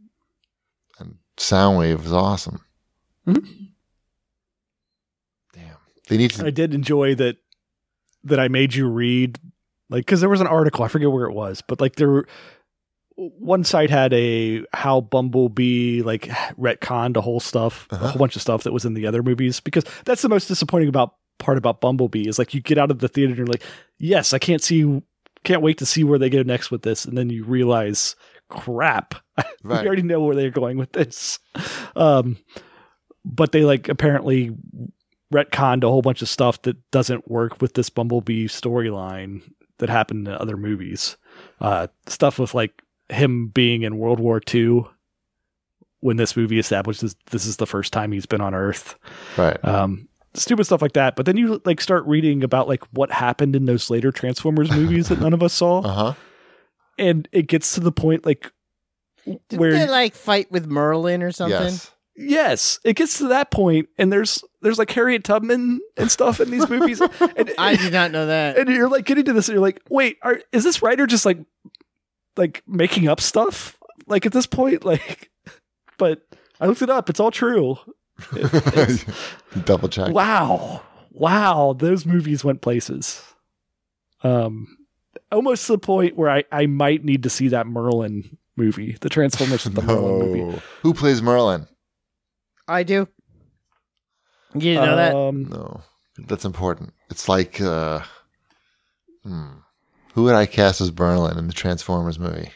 and Soundwave is awesome. Mhm. Damn, they need to. I did enjoy that that I made you read, like, because there was an article, I forget where it was, but like there, one site had a how Bumblebee like retconned a whole stuff, Uh-huh. a whole bunch of stuff that was in the other movies, because that's the most disappointing about part about Bumblebee is like you get out of the theater and you're like, yes, I can't see, can't wait to see where they go next with this, and then you realize, crap, we Right. already know where they're going with this. Um, but they like apparently retconned a whole bunch of stuff that doesn't work with this Bumblebee storyline that happened in other movies. Uh, stuff with like him being in World War Two when this movie establishes this is the first time he's been on Earth. Right. Um, stupid stuff like that. But then you like start reading about like what happened in those later Transformers movies that none of us saw, Uh huh. and it gets to the point like Didn't where they like fight with Merlin or something? Yes. yes, it gets to that point, and there's there's like Harriet Tubman and stuff in these movies, and, I did not know that. and you're like getting to this, and you're like, wait, are, is this writer just like like making up stuff? Like at this point, like, but I looked it up; it's all true. It- it's- Double check. wow, wow, those movies went places. Um, almost to the point where I I might need to see that Merlin movie, the Transformers with the Merlin movie. No. Who plays Merlin? I do. You didn't know that? Um, No, that's important. It's like, uh, hmm. Who would I cast as Merlin in the Transformers movie?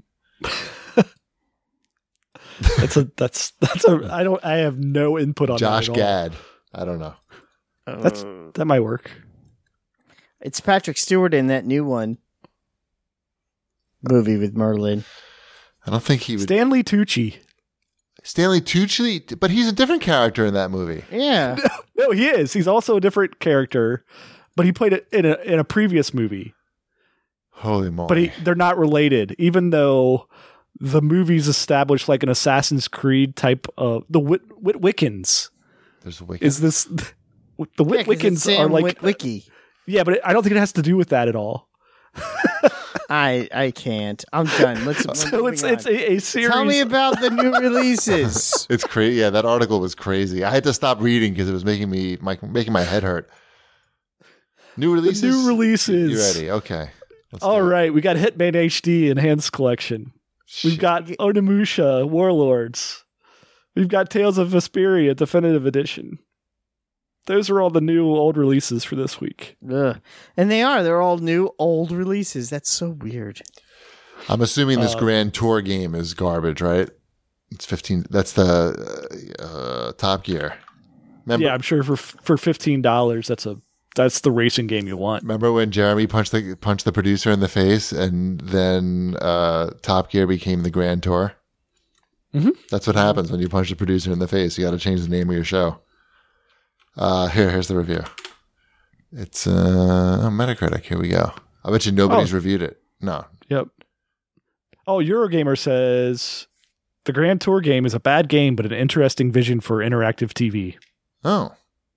That's a that's that's a I don't I have no input on Josh that at all. Gad. I don't know. That's that might work. It's Patrick Stewart in that new one movie with Merlin. I don't think he would. Stanley Tucci. Stanley Tucci, but he's a different character in that movie. Yeah. No, he is. He's also a different character, but he played it in a in a previous movie. Holy moly! but he, they're not related, even though the movies established like an Assassin's Creed type of the Wit- Witwickens. There's a wicked. Is this the Yeah, 'cause it's Witwickens Sam are like Witwicky. yeah, but I don't think it has to do with that at all. I I can't. I'm done. Let's. we're So moving it's on. it's a, a series. Tell me about the new releases. It's crazy. Yeah, that article was crazy. I had to stop reading because it was making me my, making my head hurt. New the releases. new releases. You ready? Okay. Let's All do it. right, we got Hitman H D Enhanced Collection. We've Shit. got Onimusha Warlords. We've got Tales of Vesperia Definitive Edition. Those are all the new old releases for this week. Ugh. And they are. They're all new, old releases. That's so weird. I'm assuming this Uh, Grand Tour game is garbage, right? It's fifteen. That's the uh, Top Gear. Remember, Yeah, I'm sure for for fifteen dollars, that's a that's the racing game you want. remember when Jeremy punched the punched the producer in the face, and then uh, Top Gear became the Grand Tour? Mhm. That's what happens when you punch the producer in the face. You got to change the name of your show. Uh, here, here's the review. It's uh, oh, Metacritic. Here we go. I bet you nobody's Oh. reviewed it. No. Yep. Oh, Eurogamer says the Grand Tour game is a bad game, but an interesting vision for interactive T V. Oh.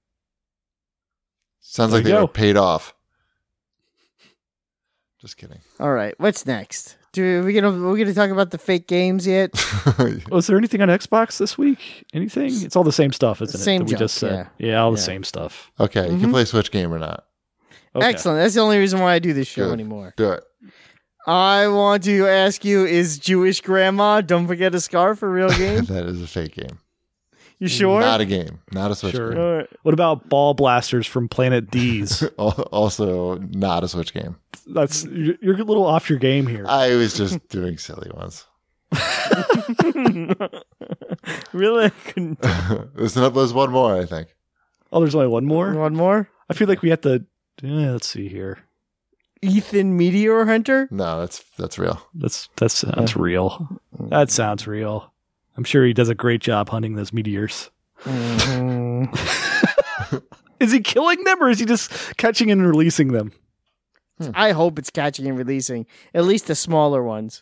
Sounds There like you they go. were paid off. Just kidding. All right. What's next? Do we gonna we gonna talk about the fake games yet? Was there anything on Xbox this week? Anything? It's all the same stuff, isn't Same it? That we junk, just said. Yeah, all the Yeah. same stuff. Okay, you can Mhm. play Switch game or not. Okay. Excellent. That's the only reason why I do this show Good. anymore. Do it. I want to ask you: is Jewish Grandma Don't Forget a Scarf a real game? That is a fake game. You sure? Not a game. Not a Switch Sure. game. All right. What about Ball Blasters from Planet D's? Al- Also, not a Switch game. That's you're, you're a little off your game here. I was just doing silly ones. Really? I couldn't- there's, no- there's one more, I think. Oh, there's only one more. One more. I feel like we have to. Yeah, let's see here. Ethan Meteor Hunter. No, that's that's real. That's that sounds real. That sounds real. I'm sure he does a great job hunting those meteors. Mhm. Is he killing them or is he just catching and releasing them? I hope it's catching and releasing at least the smaller ones.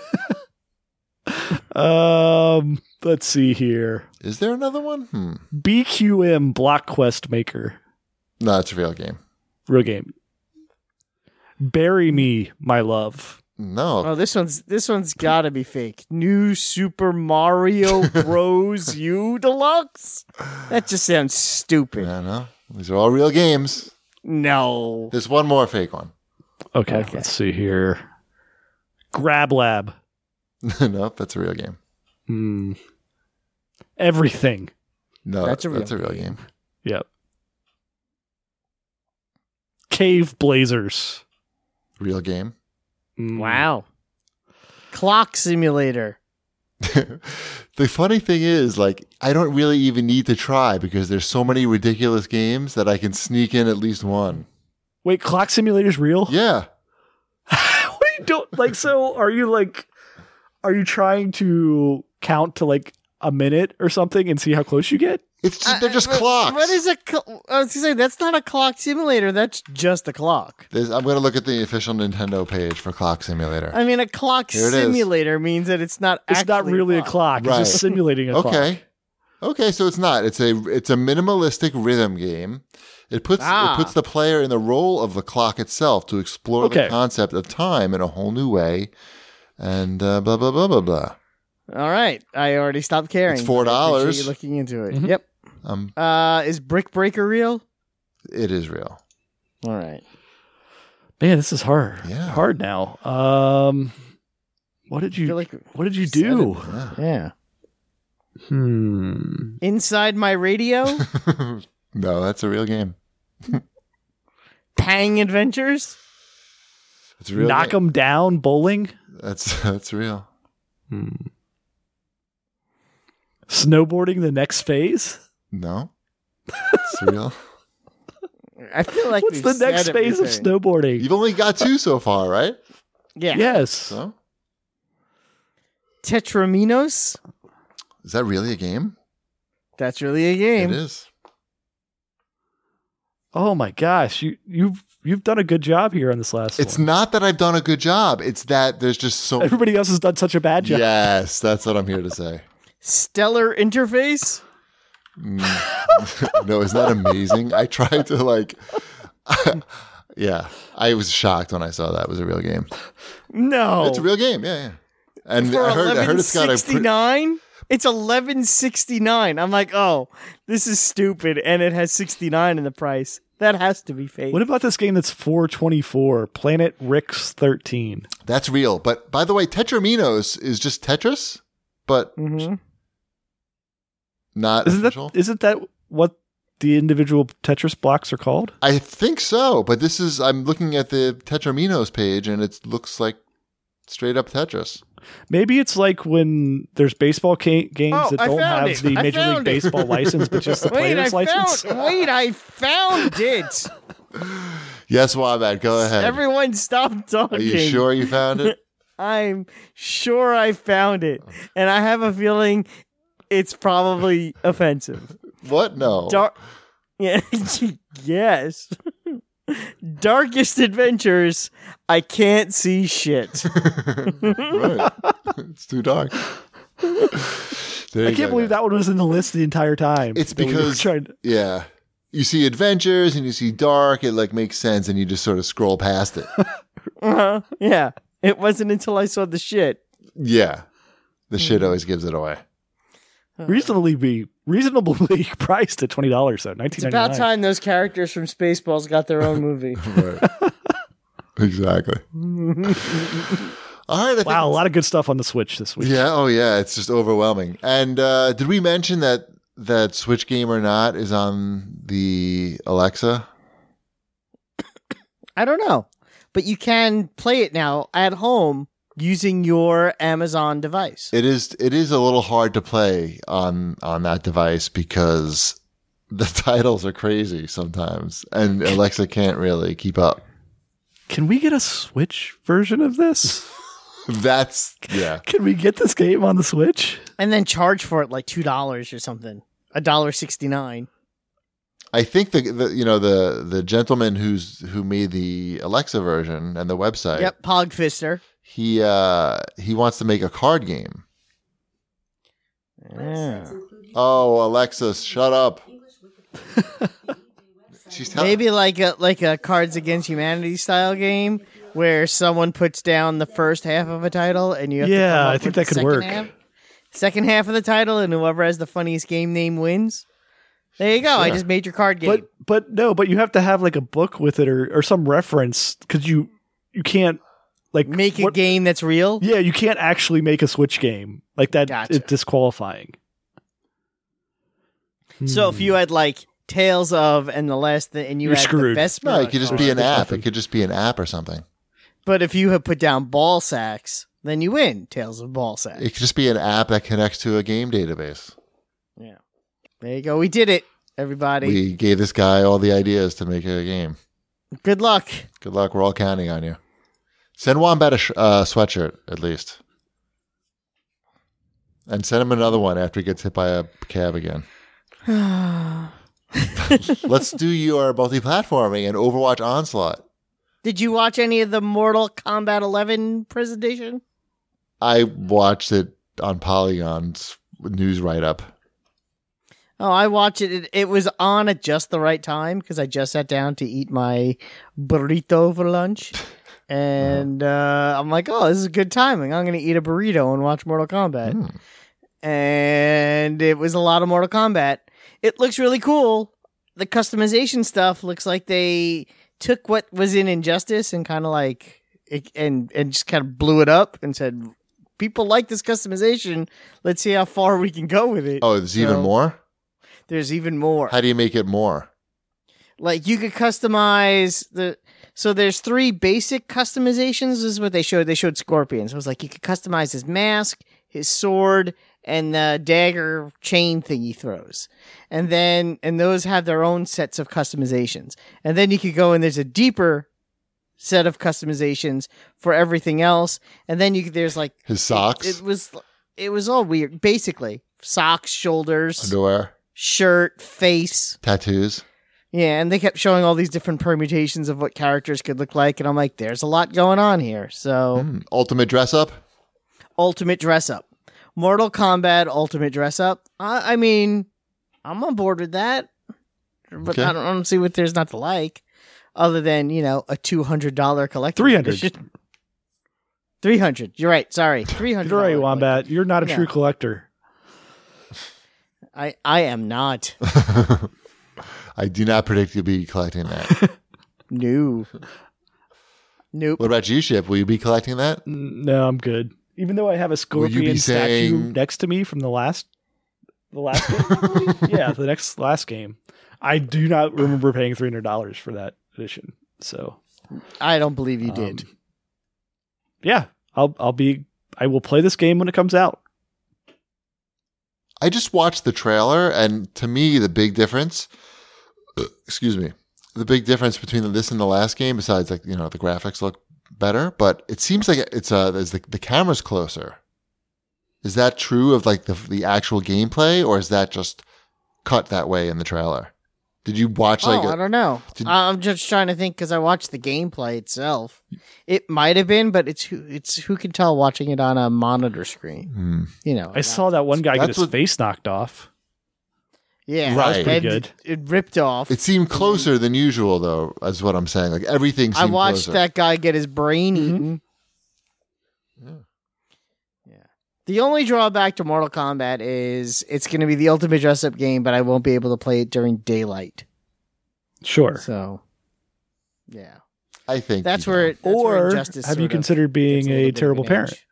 Um, let's see here. Is there another one? Hmm. B Q M Block Quest Maker. No, it's a real game. Real game. Bury Me, My Love. No. Oh, this one's this one's got to be fake. New Super Mario Bros. U Deluxe. That just sounds stupid. I know. These are all real games. No. There's one more fake one. Okay, Okay. let's see here. Grab Lab. Nope, that's a real game. Hmm. Everything. No, That's that's a a real real, game. Yep. Cave Blazers. Real game. Hmm. Wow. Clock Simulator. The funny thing is, like, I don't really even need to try because there's so many ridiculous games that I can sneak in at least one. Wait, Clock Simulator's real? Yeah. What are you doing? Like, so are you like, are you trying to count to like a minute or something and see how close you get? It's just, they're just Uh, but clocks. What is a cl- I was gonna say that's not a clock simulator. That's just a clock. There's, I'm going to look at the official Nintendo page for Clock Simulator. I mean, a clock Here it is. simulator means that it's not. It's not actually really a clock. Right. It's just simulating a clock. Okay. Okay, so it's not. It's a it's a minimalistic rhythm game. It puts Ah. it puts the player in the role of the clock itself to explore Okay. the concept of time in a whole new way, and uh, blah blah blah blah blah. All right, I already stopped caring. It's four but I appreciate dollars. you looking into it. Mhm. Yep. Um, Uh, is Brick Breaker real? it is real. All right. Man, this is hard. Yeah. Hard now. Um, what did I feel you? like What did you said do? Yeah. yeah. Hmm. Inside My Radio, No, that's a real game. Pang Adventures. It's a real. Knock game. them down bowling. That's that's real. Hmm. Snowboarding the next phase. No, it's real. I feel like What's we've the said next phase of everything. snowboarding? You've only got two so far, right? Yeah. Yes. So Tetraminos. is that really a game? That's really a game. It is. Oh my gosh, you you've you've done a good job here on this last It's one. not that I've done a good job. It's that there's just so. Everybody else has done such a bad job. Yes, that's what I'm here to say. Stellar interface. No, isn't that amazing? I tried to like. Yeah, I was shocked when I saw that it was a real game. No, It's a real game. Yeah, yeah. And for I heard, I heard eleven it's got a. sixty Pre- nine. It's eleven sixty nine. I'm like, oh, this is stupid, and it has sixty nine in the price. That has to be fake. What about this game that's four twenty-four, Planet Rix thirteen? That's real. But by the way, Tetraminos is just Tetris, but Mm-hmm. not Isn't that official. isn't that what the individual Tetris blocks are called? I think so, but this is. I'm looking at the Tetraminos page, and it looks like straight up Tetris. Maybe it's like when there's baseball ca- games Oh, that I don't found have it. the I Major League found it. Baseball license, but just the Wait, I player's license. found. Wait, I found it. Yes, Wombat, go ahead. Everyone, stop talking. Are you sure you found it? I'm sure I found it, and I have a feeling it's probably offensive. What? No. Dar- yeah, yes. Darkest Adventures. I can't see shit. Right. It's too dark. There I you can't go, believe guys. that one was in the list the entire time. It's that we were because- trying to- Yeah. You see adventures and you see dark, it like makes sense and you just sort of scroll past it. Uh-huh. Yeah, it wasn't until I saw the shit. Yeah. The Hmm. shit always gives it away. reasonably be reasonably priced at twenty dollars though. It's Nineteen about ninety nine. time those characters from Spaceballs got their own movie. Right. Exactly. All right. I think Wow, a it's- lot of good stuff on the Switch this week. Yeah. Oh, yeah. It's just overwhelming. And uh, did we mention that that Switch Game or Not is on the Alexa? I don't know, but you can play it now at home using your Amazon device. It is. It is a little hard to play on on that device because the titles are crazy sometimes, and Alexa can't really keep up. Can we get a Switch version of this? That's yeah. Can we get this game on the Switch? And then charge for it like two dollars or something, a dollar sixty nine. I think the, the you know the the gentleman who's who made the Alexa version and the website. Yep, Pogfister. He uh he wants to make a card game. Yeah. Oh, Alexa, shut up. She's telling Maybe like a like a Cards Against Humanity style game where someone puts down the first half of a title and you have Yeah, to come up I think with that the could second work. Half. Second half of the title, and whoever has the funniest game name wins. There you go. I Sure. just made your card game. But but no, but you have to have like a book with it or, or some reference because you you can't like Make a what- game that's real. Yeah, you can't actually make a Switch game like that. Gotcha. It's disqualifying. So Hmm. if you had like Tales of and the last thing, and you You're had screwed. the best, No, it could just be an There's app. nothing. It could just be an app or something. But if you have put down ball sacks, then you win. Tales of Ball Sacks. It could just be an app that connects to a game database. Yeah. There you go. We did it, everybody. We gave this guy all the ideas to make a game. Good luck. Good luck. We're all counting on you. Send Wombat a sh- uh, sweatshirt, at least. And send him another one after he gets hit by a cab again. Let's do your multi-platforming and Overwatch Onslaught. Did you watch any of the Mortal Kombat eleven presentation? I watched it on Polygon's news write-up. Oh, I watched it. It, it was on at just the right time because I just sat down to eat my burrito for lunch. And uh, I'm like, oh, this is good timing. I'm going to eat a burrito and watch Mortal Kombat. Hmm. And it was a lot of Mortal Kombat. It looks really cool. The customization stuff looks like they took what was in Injustice and kind of like it, and and just kind of blew it up and said, people like this customization. Let's see how far we can go with it. Oh, there's even So, more? There's even more. How do you make it more? Like you could customize the. So there's three basic customizations. This is what they showed. They showed Scorpion. So it was like you could customize his mask, his sword, and the dagger chain thing he throws. And then, and those have their own sets of customizations. And then you could go and there's a deeper set of customizations for everything else. And then you could, there's like, His socks? it, it was, it was all weird. Basically, socks, shoulders, Underwear? shirt, face, Tattoos? Yeah, and they kept showing all these different permutations of what characters could look like, and I'm like, there's a lot going on here. So, Mm, ultimate dress up. ultimate dress up, Mortal Kombat ultimate dress up. I, I mean, I'm on board with that, but Okay. I, don't, I don't see what there's not to like, other than you know a two hundred dollar collector's three hundred. edition. Three hundred. You're right. Sorry, three hundred. You're right, Wombat. You're not a Yeah. true collector. I I am not. I do not predict you'll be collecting that. No. Nope. What about you, Ship? Will you be collecting that? N- No, I'm good. Even though I have a Will you scorpion be statue saying- next to me from the last, the last game, I believe? yeah, the next last game. I do not remember paying three hundred dollars for that edition. So I don't believe you did. Um, yeah, I'll I'll be I will play this game when it comes out. I just watched the trailer, and to me, the big difference, excuse me, the big difference between this and the last game, besides like you know the graphics look better, but it seems like it's uh, there's the the camera's closer. Is that true of like the the actual gameplay, or is that just cut that way in the trailer? Did you watch like? oh, a- I don't know. did- I'm just trying to think because I watched the gameplay itself. It might have been, but it's who it's who can tell watching it on a monitor screen. Hmm. You know, I saw that one guy get That's his what- face knocked off. Yeah, Right. his Pretty head- good. It ripped off. It seemed closer than usual, though. Is what I'm saying. Like everything. I Seemed watched closer. that guy get his brain Mhm. eaten. Yeah. The only drawback to Mortal Kombat is it's going to be the ultimate dress-up game, but I won't be able to play it during daylight. Sure. So, yeah, I think that's you where. know. It, that's where Or Injustice have you sort of considered gets being little a bit of terrible an parent? edge.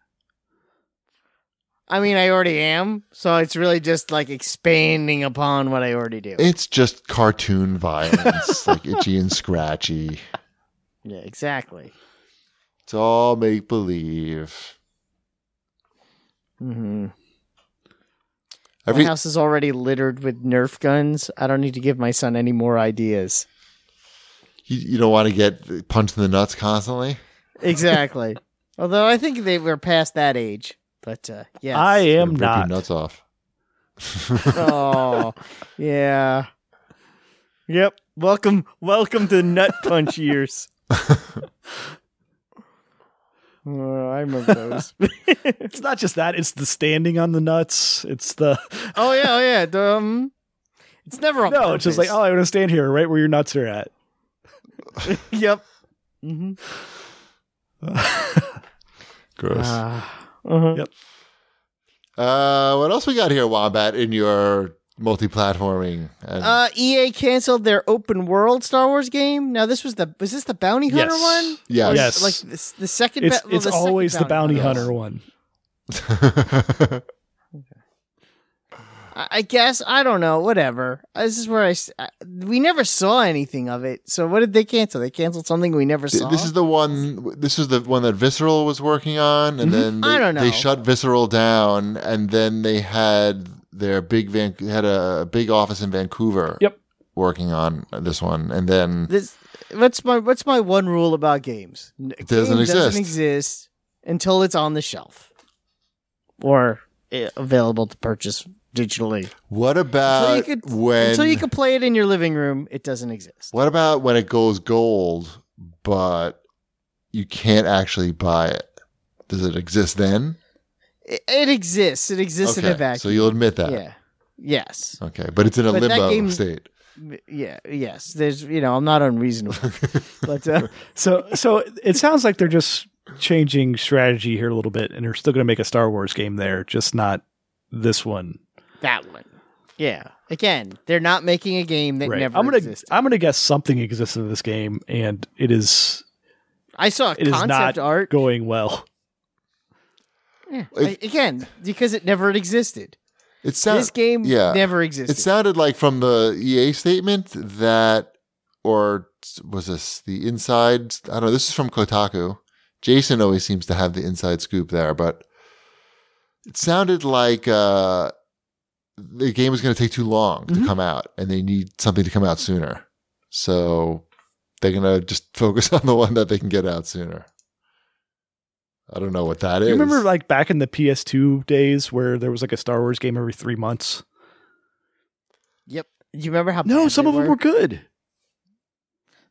I mean, I already am, so it's really just like expanding upon what I already do. It's just cartoon violence, like itchy and scratchy. Yeah, exactly. It's all make believe. Mm-hmm. Every My house is already littered with Nerf guns. I don't need to give my son any more ideas. you, you don't want to get punched in the nuts constantly. Exactly. Although I think they were past that age. But uh, yes. I am Rip your not. nuts off. Oh, yeah. Yep. Welcome, welcome to Nut Punch years. Oh, I remember those. It's not just that; it's the standing on the nuts. It's the oh yeah, oh yeah. The, um, it's never on no. It's just like, oh, I want to stand here, right where your nuts are at. yep. Mm-hmm. Gross. Uh, uh-huh. Yep. Uh, what else we got here, Wombat, in your multi-platforming? And Uh, E A canceled their open world Star Wars game. Now this was the was this the Bounty Hunter Yes. one? Yes. Or is it Yes. Like this, the second. It's ba- well, it's the second always the bounty Hunter. hunter one. I I guess I don't know. Whatever. Uh, This is where I, s- I- we never saw anything of it. So what did they cancel? They canceled something we never Th- saw. this is the one. This is the one that Visceral was working on, and then they, I don't know. they shut Visceral down, and then they had their big Van had a big office in Vancouver. Yep. Working on this one, and then this. What's my what's my one rule about games? It doesn't exist. Doesn't exist until it's on the shelf or eh, available to purchase digitally. what about Until you could when? until you can play it in your living room, it doesn't exist. What about when it goes gold, but you can't actually buy it? Does it exist then? It, it exists. It exists in a Okay, vacuum. so you'll admit that. Yeah. Yes. Okay, but it's in a But that limbo game- state. Yeah. Yes. There's. You know, I'm not unreasonable, but uh, So so it sounds like they're just changing strategy here a little bit, and they're still going to make a Star Wars game there, just not this one. that one. Yeah. Again, they're not making a game that Right. never I'm gonna existed. I'm gonna guess something exists in this game, and it is I saw it is concept not art. going well. Yeah. It- I- again, because it never existed. It sounds This game yeah. never existed. It sounded like from the E A statement that, or was this the inside? I don't know. This is from Kotaku. Jason always seems to have the inside scoop there, but it sounded like uh, the game was going to take too long to Mhm. come out, and they need something to come out sooner. So they're going to just focus on the one that they can get out sooner. I don't know what that is. You remember like back in the P S two days where there was like a Star Wars game every three months? Yep. Do you remember how? No, bad some they of them were good.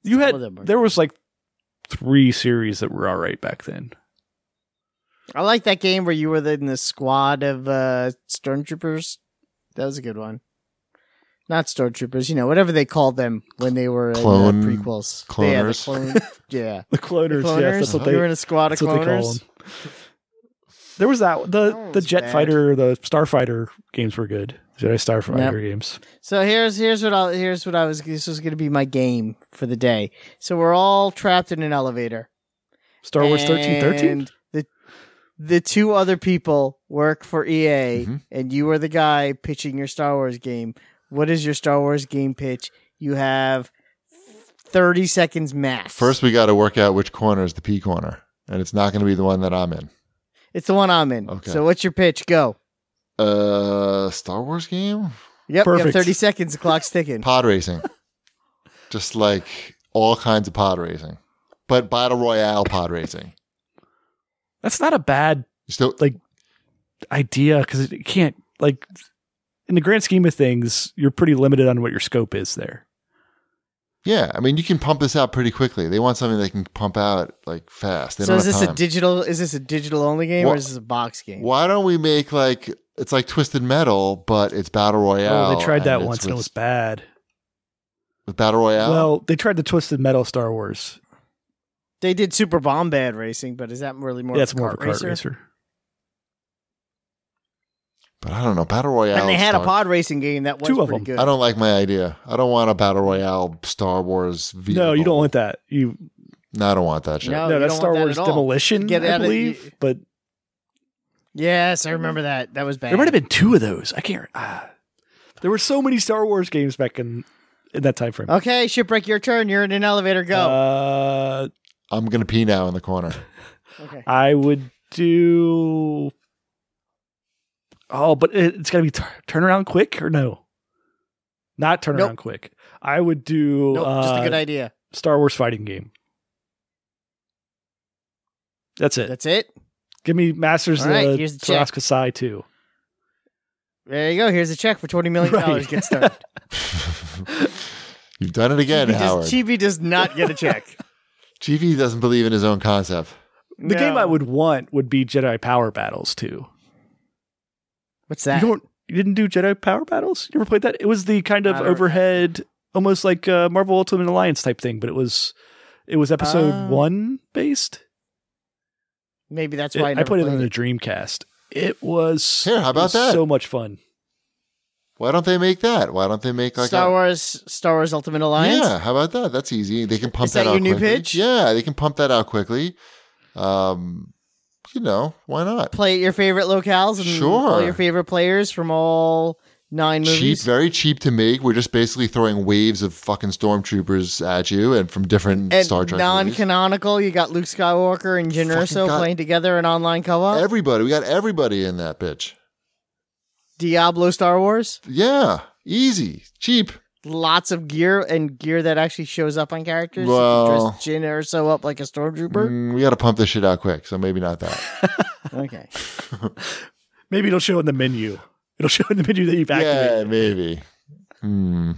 You Some had of them were there good. was like three series that were all right back then. I like that game where you were in the squad of uh, stormtroopers. That was a good one. Not stormtroopers, you know, whatever they called them when they were Clone- in the prequels. cloners. Yeah, the clone, yeah. The cloners, Cloners. yes, that's what you they, were in a squad of that's what they call cloners. them. There was that the That one the was Jet bad. Fighter, the Starfighter games were good. Jedi Starfighter Yep. games. So here's here's what I here's what I was. This was going to be my game for the day. So we're all trapped in an elevator. Star Wars thirteen thirteen. And The the two other people work for E A, Mhm. and you are the guy pitching your Star Wars game. What is your Star Wars game pitch? You have thirty seconds max. First, we got to work out which corner is the P corner, and it's not going to be the one that I'm in. it's the one I'm in. Okay. So what's your pitch? Go. Uh, Star Wars game? Yep. You have Perfect. thirty seconds. The clock's ticking. Pod racing. Just like all kinds of pod racing, but battle royale pod racing. That's not a bad You still like idea because it can't like in the grand scheme of things, you're pretty limited on what your scope is there. Yeah, I mean, you can pump this out pretty quickly. They want something they can pump out like fast. They So don't is have this a time. digital? Is this a digital only game Wha- or is this a box game? Why don't we make like it's like Twisted Metal, but it's battle royale? Oh, they tried that and once it's and it with- was bad. with battle royale. Well, they tried the Twisted Metal Star Wars. They did Super Bombad Racing, but is that really more? Yeah, of it's a more of a kart kart racer. but I don't know battle royale. And they had a Star- pod racing game that was Two of pretty them. good. I don't like my idea. I don't want a battle royale Star Wars vehicle. No, you don't want that. You No, I don't want that shit. No. no, you that's don't Star want that Wars at all. Demolition, Get I out of- believe. But Yes, I remember that. That was bad. there might have been two of those. I can't. Ah. There were so many Star Wars games back in in that time frame. Okay, Shipwreck, your turn. You're in an elevator. Go. Uh, I'm gonna pee now in the corner. okay. I would do. Oh, but it, it's got to be t- turn around quick or no? Not turn Nope. around quick. I would do Nope, uh, just a good idea. Star Wars fighting game. That's it. That's it. Give me Masters All right, of here's the check. Tarasca Sai too. There you go. Here's a check for twenty million dollars. Right. Get started. You've done it again, Chibi Howard. does, Chibi does not get a check. G V doesn't believe in his own concept. The No. game I would want would be Jedi Power Battles too. What's that? You don't. You didn't do Jedi Power Battles? You ever played that? It was the kind of I don't- overhead, almost like uh, Marvel Ultimate Alliance type thing, but it was it was episode Uh, one based. Maybe that's It- why I, I, never played it played on the Dreamcast. It was Here, how it about was that? So much fun. Why don't they make that? Why don't they make like Star a, Wars, Star Wars Ultimate Alliance. Yeah, how about that? That's easy. They can pump Is that that, out your new quickly. pitch? Yeah, they can pump that out quickly. Um, you know, why not? Play at your favorite locales and Sure. all your favorite players from all nine Cheap, movies. very cheap to make. We're just basically throwing waves of fucking stormtroopers at you, and from different And Star Trek movies. non-canonical, you got Luke Skywalker and Jyn Fucking Erso got- playing together in online co-op. Everybody, we got everybody in that bitch. Diablo Star Wars. Yeah, easy, cheap. Lots of gear and gear that actually shows up on characters. Well- you can dress Jyn Erso up like a stormtrooper. Mm, we got to pump this shit out quick, so maybe not that. Okay. Maybe it'll show in the menu. It'll show in the menu that you've activated. Yeah, maybe. Hmm.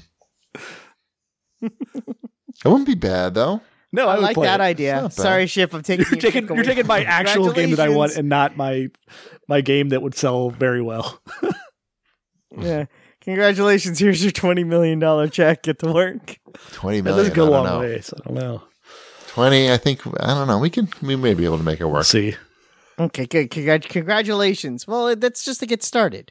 It wouldn't be bad though. No, I, I, would like play that it. idea. It's not bad. Sorry, Ship. I'm taking You're your taking pick you're away taking my from you. actual game that I want, Congratulations. and not my my game that would sell very well. Yeah. Congratulations. Here's your twenty million dollars check. Get to work. Twenty That million. doesn't go I a don't long know. way, so I don't know. Twenty. I think. I don't know. We can. We may be able to make it work. Let's see. Okay, good. Congrat- congratulations. Well, that's just to get started.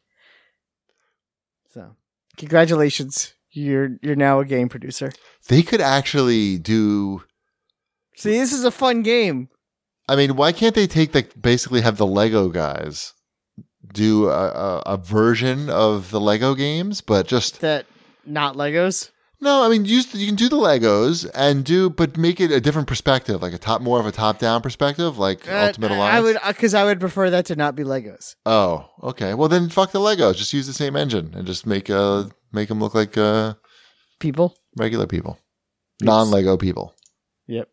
So, congratulations. You're you're now a game producer. They could actually do. See, this is a fun game. I mean, why can't they take like basically have the Lego guys do a, a, a version of the Lego games, but just That not Legos. no. I mean, use you can do the Legos and do, but make it a different perspective, like a top more of a top down perspective, like Uh, Ultimate I Alliance. would because I would prefer that to not be Legos. Oh, okay. Well, then fuck the Legos. Just use the same engine and just make uh make them look like uh People. regular people, non Lego people. Yep.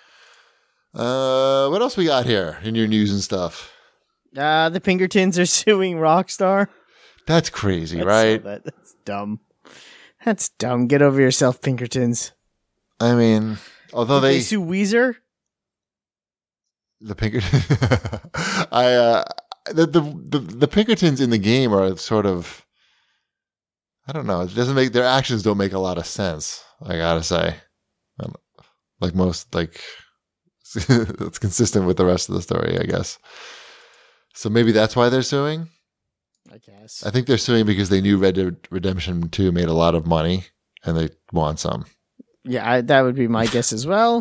Uh, what else we got here in your news and stuff? Uh, the Pinkertons are suing Rockstar. That's crazy, I saw right? that. That's dumb. That's dumb. Get over yourself, Pinkertons. I mean, Although Did they, they sue Weezer? the Pinkerton, I uh, the, the the the Pinkertons in the game are sort of, I don't know. It doesn't make their actions don't make a lot of sense. I gotta say, like most like it's consistent with the rest of the story, I guess. So maybe that's why they're suing. I guess. I think they're suing because they knew Red Dead Redemption two made a lot of money and they want some. Yeah, I, that would be my guess as well.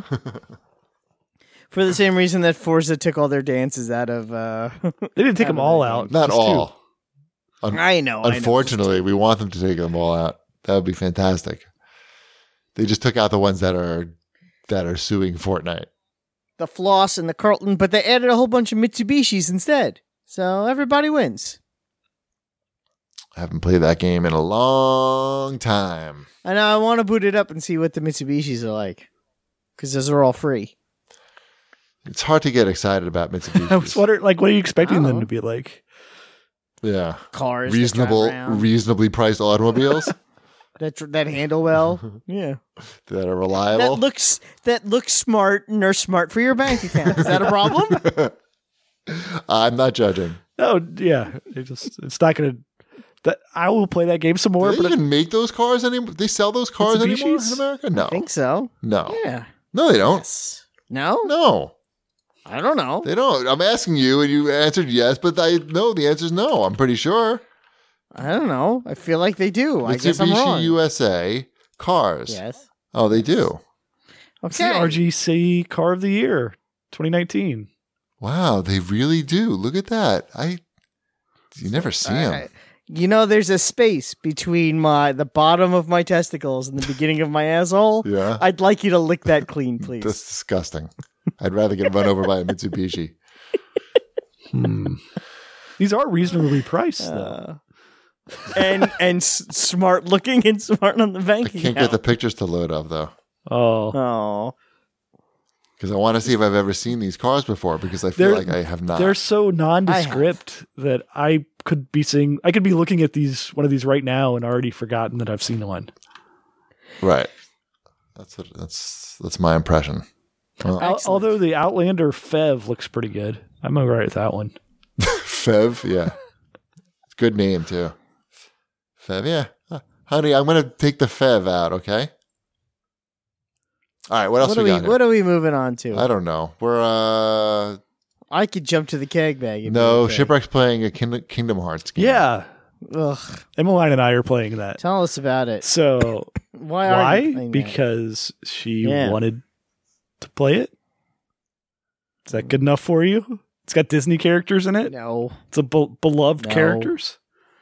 For the same reason that Forza took all their dances out of. Uh, They didn't take out them of all the out. game. Not just all. Un- I know. I know. Unfortunately, we want them to take them all out. That would be fantastic. They just took out the ones that are that are suing Fortnite. The Floss and the Carlton, but they added a whole bunch of Mitsubishis instead. So everybody wins. I haven't played that game in a long time. And I want to boot it up and see what the Mitsubishis are like. Because those are all free. It's hard to get excited about I was Mitsubishi. wondering, like, what are you expecting them Oh. to be like? Yeah, Cars. that drive reasonable, around, reasonably priced automobiles that, dr- that handle well. Yeah. that are That reliable. looks that looks smart and are smart for your bank account. Is that a problem? I'm not judging. Oh, yeah. It just it's not going to. That I will play that game some more, Do they but even make those cars anymore? They sell those cars anymore in Mitsubishis? America? No, I think so. no, Yeah. no. They don't. Yes. No? No, I don't know. they don't. I'm asking you, and you answered yes, but I know the answer is no. I'm pretty sure. I don't know. I feel like they do. I guess I'm Mitsubishi wrong. U S A cars. Yes. Oh, they do. it's the Okay. R G C Car of the Year twenty nineteen. Wow, they really do. Look at that. I you never see them. I- You know, there's a space between my the bottom of my testicles and the beginning of my asshole. Yeah, I'd like you to lick that clean, please. that's disgusting. I'd rather get run over by a Mitsubishi. Hmm. These are reasonably priced, though. Uh, and and s- smart looking and smart on the bank I can't get the pictures to load up though, Oh, Oh, because I want to see if I've ever seen these cars before. Because I feel They're- like I have not. they're so nondescript that I could be seeing. I could be looking at these one of these right now and already forgotten that I've seen one. Right. That's what, that's that's my impression. Well, Al- Excellent. although the Outlander Fev looks pretty good. I'm all right with that one. Fev, yeah, it's a good name too. Fev, yeah, Huh. Honey, I'm gonna take the Fev out. Okay. All right. What else what we are we got? here? what are we moving on to? I don't know. We're uh I could jump to the keg bag. if no you said. Shipwreck's playing a Kin- Kingdom Hearts game. Yeah, Ugh, Emmeline and I are playing that. tell us about it. So Why are you why? playing that? Because she Yeah. wanted to play it. Is that good enough for you? It's got Disney characters in it. No. It's a be- beloved No. characters.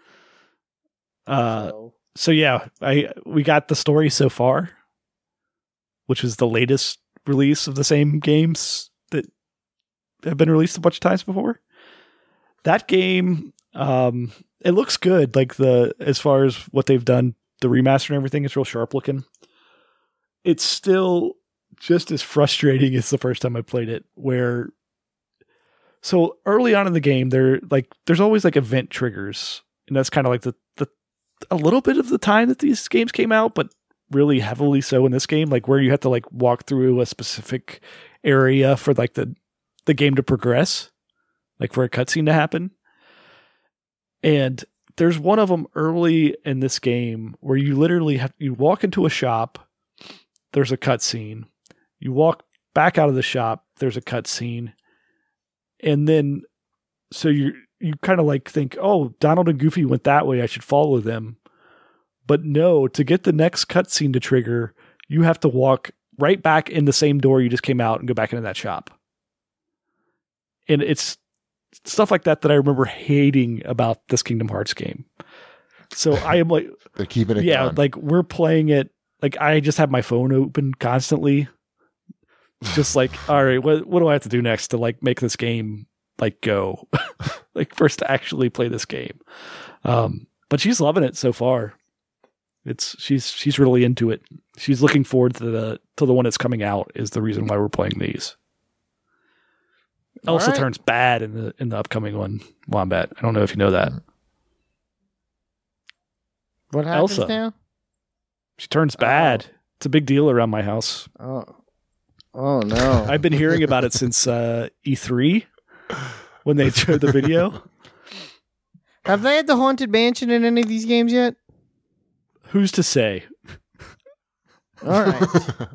Uh, So- so yeah, I we got the story so far, which is the latest release of the same games that have been released a bunch of times before. That game, um, it looks good. Like the as far as what they've done, the remaster and everything, it's real sharp looking. It's still just as frustrating as the first time I played it, where so early on in the game, there like there's always like event triggers, and that's kind of like the the a little bit of the time that these games came out, but really heavily so in this game, like where you have to like walk through a specific area for like the the game to progress, like for a cutscene to happen. And there's one of them early in this game where you literally have you walk into a shop, there's a cutscene. You walk back out of the shop, there's a cutscene. And then so you you kind of like think, oh, Donald and Goofy went that way, I should follow them. But no, to get the next cutscene to trigger, you have to walk right back in the same door you just came out and go back into that shop. And it's stuff like that that I remember hating about this Kingdom Hearts game. So I am like, They're keeping it yeah, going. like we're playing it. Like I just have my phone open constantly. Just like, all right, what what do I have to do next to like make this game like go? Like first to actually play this game. Um, but she's loving it so far. It's she's she's really into it. She's looking forward to the to the one that's coming out is the reason why we're playing these. All Elsa right. turns bad in the in the upcoming one, Wombat. I don't know if you know that. What happens Elsa. now? She turns bad. It's a big deal around my house. Oh. Oh no! I've been hearing about it since uh, E three when they showed the video. Have they had the Haunted Mansion in any of these games yet? Who's to say? All right.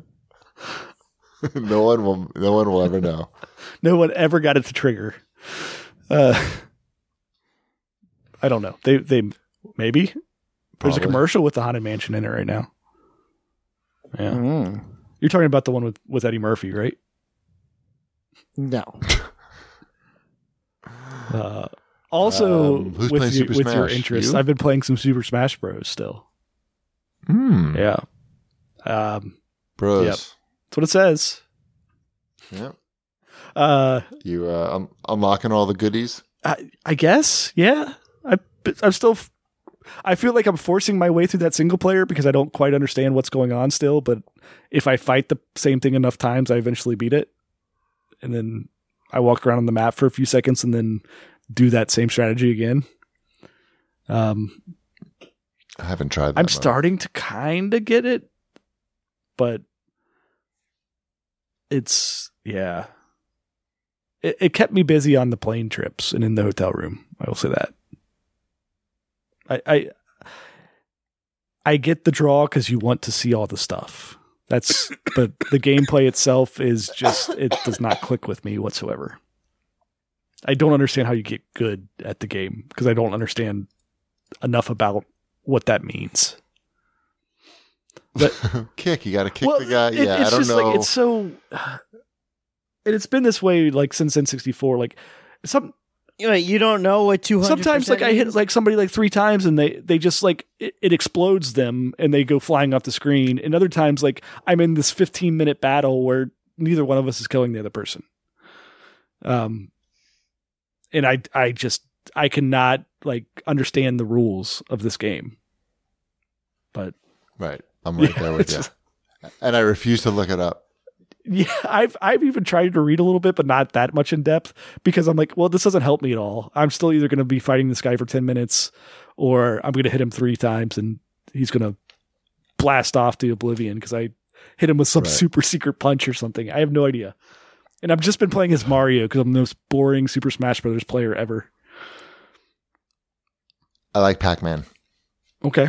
no one will. No one will ever know. No one ever got it to trigger. Uh, I don't know. They they maybe there's Probably. a commercial with the Haunted Mansion in it right now. Yeah, Mm. you're talking about the one with, with Eddie Murphy, right? No. Uh, also, Um, who's with, playing you, Super with your Smash? interest, You? I've been playing some Super Smash Bros. Still. Hmm. Yeah, um, Bros. Yep. that's what it says. Yep. Uh, You uh, un- unlocking all the goodies. I, I guess, yeah. I, I'm still. f- I feel like I'm forcing my way through that single player because I don't quite understand what's going on still. But if I fight the same thing enough times, I eventually beat it, and then I walk around on the map for a few seconds and then do that same strategy again. Um, I haven't tried that. I'm mode. starting to kind of get it, but it's yeah. It, it kept me busy on the plane trips and in the hotel room. I will say that. I I, I get the draw because you want to see all the stuff. That's but the gameplay itself is just it does not click with me whatsoever. I don't understand how you get good at the game because I don't understand enough about what that means. But kick. You got to kick well, the guy. it- yeah, it's I don't just know. like it's so. And it's been this way like since N sixty-four. Like some You know, you don't know what two hundred. sometimes like I hit like somebody like three times and they they just like it, it explodes them and they go flying off the screen. And other times like I'm in this fifteen minute battle where neither one of us is killing the other person. Um, and I I just I cannot like understand the rules of this game. But right. I'm right Yeah, there with it's you. just- And I refuse to look it up. yeah, I've I've even tried to read a little bit, but not that much in depth because I'm like, well, this doesn't help me at all. I'm still either going to be fighting this guy for ten minutes, or I'm going to hit him three times and he's going to blast off to oblivion because I hit him with some Right. super secret punch or something. I have no idea. And I've just been playing as Mario because I'm the most boring Super Smash Brothers player ever. I like Pac-Man. Okay.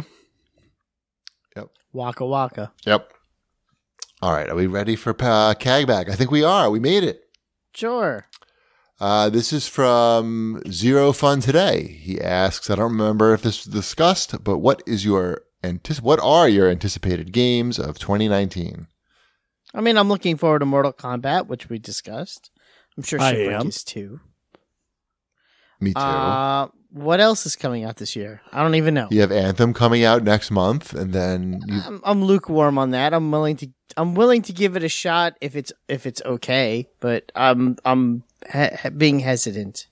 Waka Waka. Yep. All right. Are we ready for uh, Cagbag? I think we are. We made it. Sure. Uh, this is from Zero Fun Today. He asks, I don't remember if this was discussed, but what is your antici- what are your anticipated games of twenty nineteen? I mean, I'm looking forward to Mortal Kombat, which we discussed. I'm sure I Shipwreck am. is too. Me too. Uh, what else is coming out this year? I don't even know. you have Anthem coming out next month, and then you, I'm, I'm lukewarm on that. I'm willing to. I'm willing to give it a shot if it's if it's okay, but I'm I'm he- being hesitant.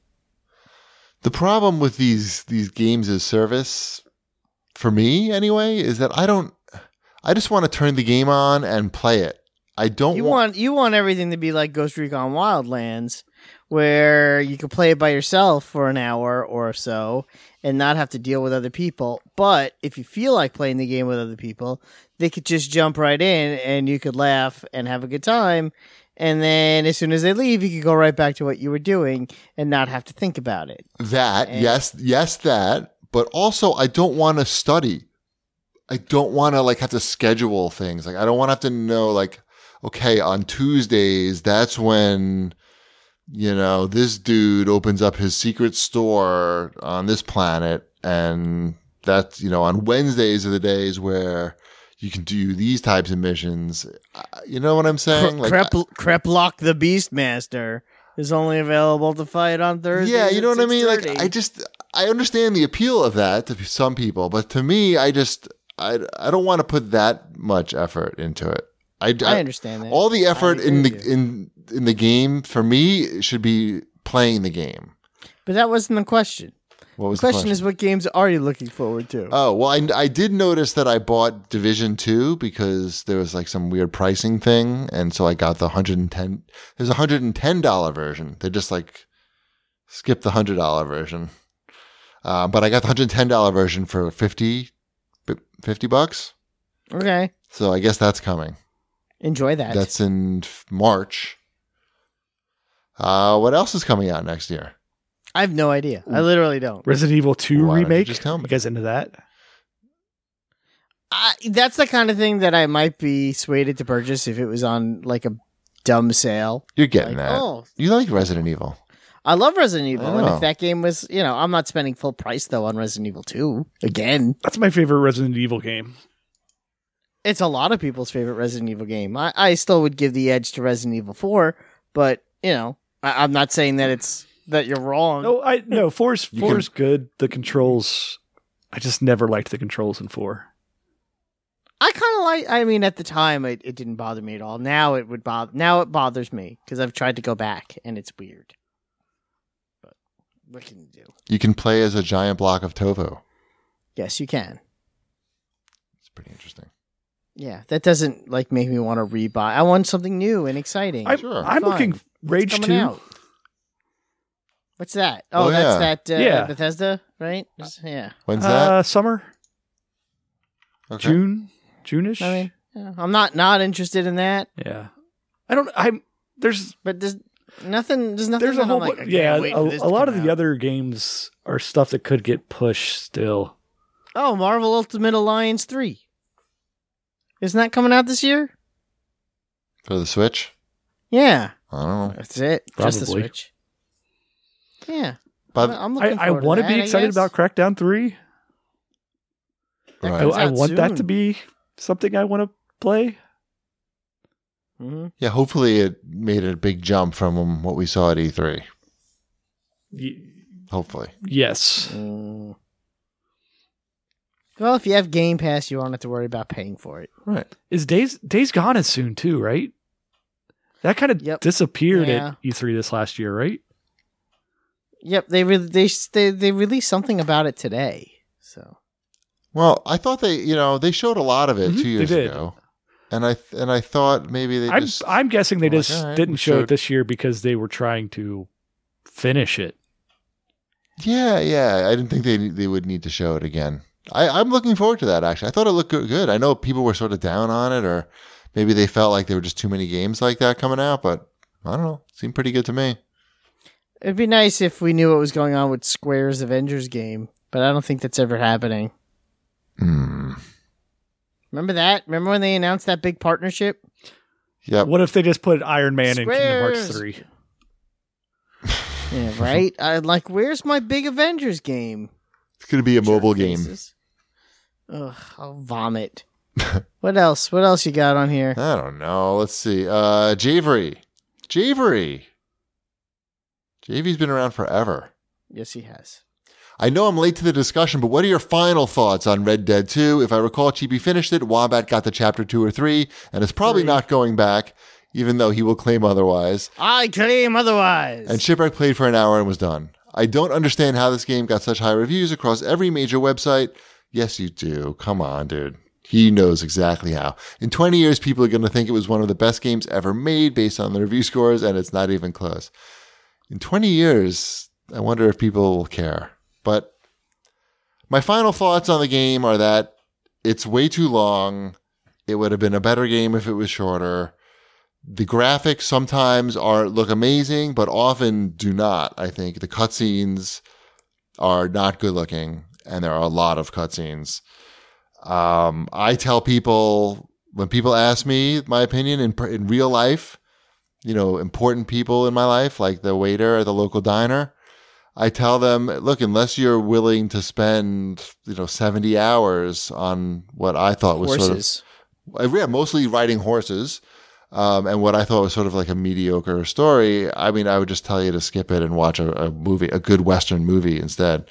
the problem with these these games as service, for me anyway, is that I don't. I just want to turn the game on and play it. I don't You want. want you want everything to be like Ghost Recon Wildlands, where you can play it by yourself for an hour or so and not have to deal with other people. But if you feel like playing the game with other people, they could just jump right in and you could laugh and have a good time. And then as soon as they leave, you could go right back to what you were doing and not have to think about it. That, And- yes, yes, that. But also, I don't want to study. I don't want to like have to schedule things. Like, I don't want to have to know, like, okay, on Tuesdays, that's when, you know, this dude opens up his secret store on this planet. And that's, you know, on Wednesdays are the days where you can do these types of missions. Uh, You know what I'm saying? Like, Crep, Creplock the Beastmaster is only available to fight on Thursdays. yeah, you know at what I mean? Like, six thirty. I just, I understand the appeal of that to some people, but to me, I just, I, I don't want to put that much effort into it. I, I understand that. All the effort I in the agree with you. in in the game for me should be playing the game. But that wasn't the question. What The was question, the question? is, what games are you looking forward to? Oh, well, I, I did notice that I bought Division two because there was like some weird pricing thing. And so I got the one hundred ten. There's a one hundred ten dollars version. They just like skipped the one hundred dollars version. Uh, but I got the one hundred ten dollars version for fifty, fifty bucks. Okay. So I guess that's coming. Enjoy that. That's in March. Uh, what else is coming out next year? I have no idea. I literally don't. Resident Evil two Why don't you remake. just tell me? You guys into that? I, that's the kind of thing that I might be swayed to purchase if it was on like a dumb sale. You're getting Like, that. oh. You like Resident Evil. I love Resident Evil, and Oh. if that game was, you know, I'm not spending full price though on Resident Evil two. Again, That's my favorite Resident Evil game. it's a lot of people's favorite Resident Evil game. I, I still would give the edge to Resident Evil four, but you know, I, I'm not saying that it's that you're wrong. No, I no four's You four's good. The controls, I just never liked the controls in four. I kind of like. I mean, at the time, it, it didn't bother me at all. Now it would bother. Now it bothers me because I've tried to go back and it's weird. But what can you do? You can play as a giant block of tofu. Yes, you can. It's pretty interesting. Yeah, that doesn't like make me want to rebuy. I want something new and exciting. I'm, Sure. I'm Fun. looking Rage It's two. coming out. What's that? Oh, Oh, that's yeah. that uh, Yeah. Bethesda, right? Just- yeah. When's that? Uh, summer, Okay. June, June-ish. I mean, yeah, I'm not not interested in that, yeah. I don't. I'm there's but there's nothing. There's nothing. there's a that whole I'm like, bu- I can't yeah. wait A, for this a to lot come of the out. other games are stuff that could get pushed still. Oh, Marvel Ultimate Alliance three. Isn't that coming out this year? For the Switch? Yeah, I don't know. that's it. Just the Probably. Switch. Yeah, But I'm I, looking I forward want to to be that, I excited guess. about Crackdown three. That Right. I, comes I out want that soon. to be something I want to play. Mhm. yeah, hopefully it made a big jump from what we saw at E three. Y- Hopefully. yes. Mm. Well, if you have Game Pass, you won't have to worry about paying for it. Right. Is Days Days Gone is soon too, right? That kind of Yep. disappeared Yeah. at E three this last year, right? Yep, they re- they they they released something about it today. So Well, I thought they, you know, they showed a lot of it Mhm, two they years did. ago. And I th- and I thought maybe they I'm just I'm guessing they were like, just "All right, didn't we show showed-" it this year because they were trying to finish it. Yeah, yeah. I didn't think they they would need to show it again. I, I'm looking forward to that, actually. I thought it looked good. good. I know people were sort of down on it, or maybe they felt like there were just too many games like that coming out, but I don't know. It seemed pretty good to me. it'd be nice if we knew what was going on with Square's Avengers game, but I don't think that's ever happening. Hmm. Remember that? Remember when they announced that big partnership? Yep. What if they just put Iron Man in Kingdom Hearts Squares. three? Yeah, right. I like. Where's my big Avengers game? It's going to be a mobile Jerk game. faces. Ugh, I'll vomit. What else? What else you got on here? I don't know. Let's see. Uh, Javery. Javery. Javy's been around forever. Yes, he has. I know I'm late to the discussion, but what are your final thoughts on Red Dead two? If I recall, Chibi finished it, Wombat got to chapter two or three, and is probably Three. not going back, even though he will claim otherwise. I claim otherwise. And Shipwreck played for an hour and was done. I don't understand how this game got such high reviews across every major website. Yes, you do. Come on, dude. He knows exactly how. In twenty years, people are going to think it was one of the best games ever made based on the review scores, and it's not even close. In twenty years, I wonder if people will care. But my final thoughts on the game are that it's way too long. It would have been a better game if it was shorter. The graphics sometimes are look amazing, but often do not. I think the cutscenes are not good looking, and there are a lot of cutscenes. Um, I tell people when people ask me my opinion in in real life, you know, important people in my life, like the waiter at the local diner, I tell them, look, unless you're willing to spend, you know, seventy hours on what I thought was Horses. sort of, yeah, mostly riding horses, um, and what I thought was sort of like a mediocre story, I mean, I would just tell you to skip it and watch a, a movie, a good Western movie instead.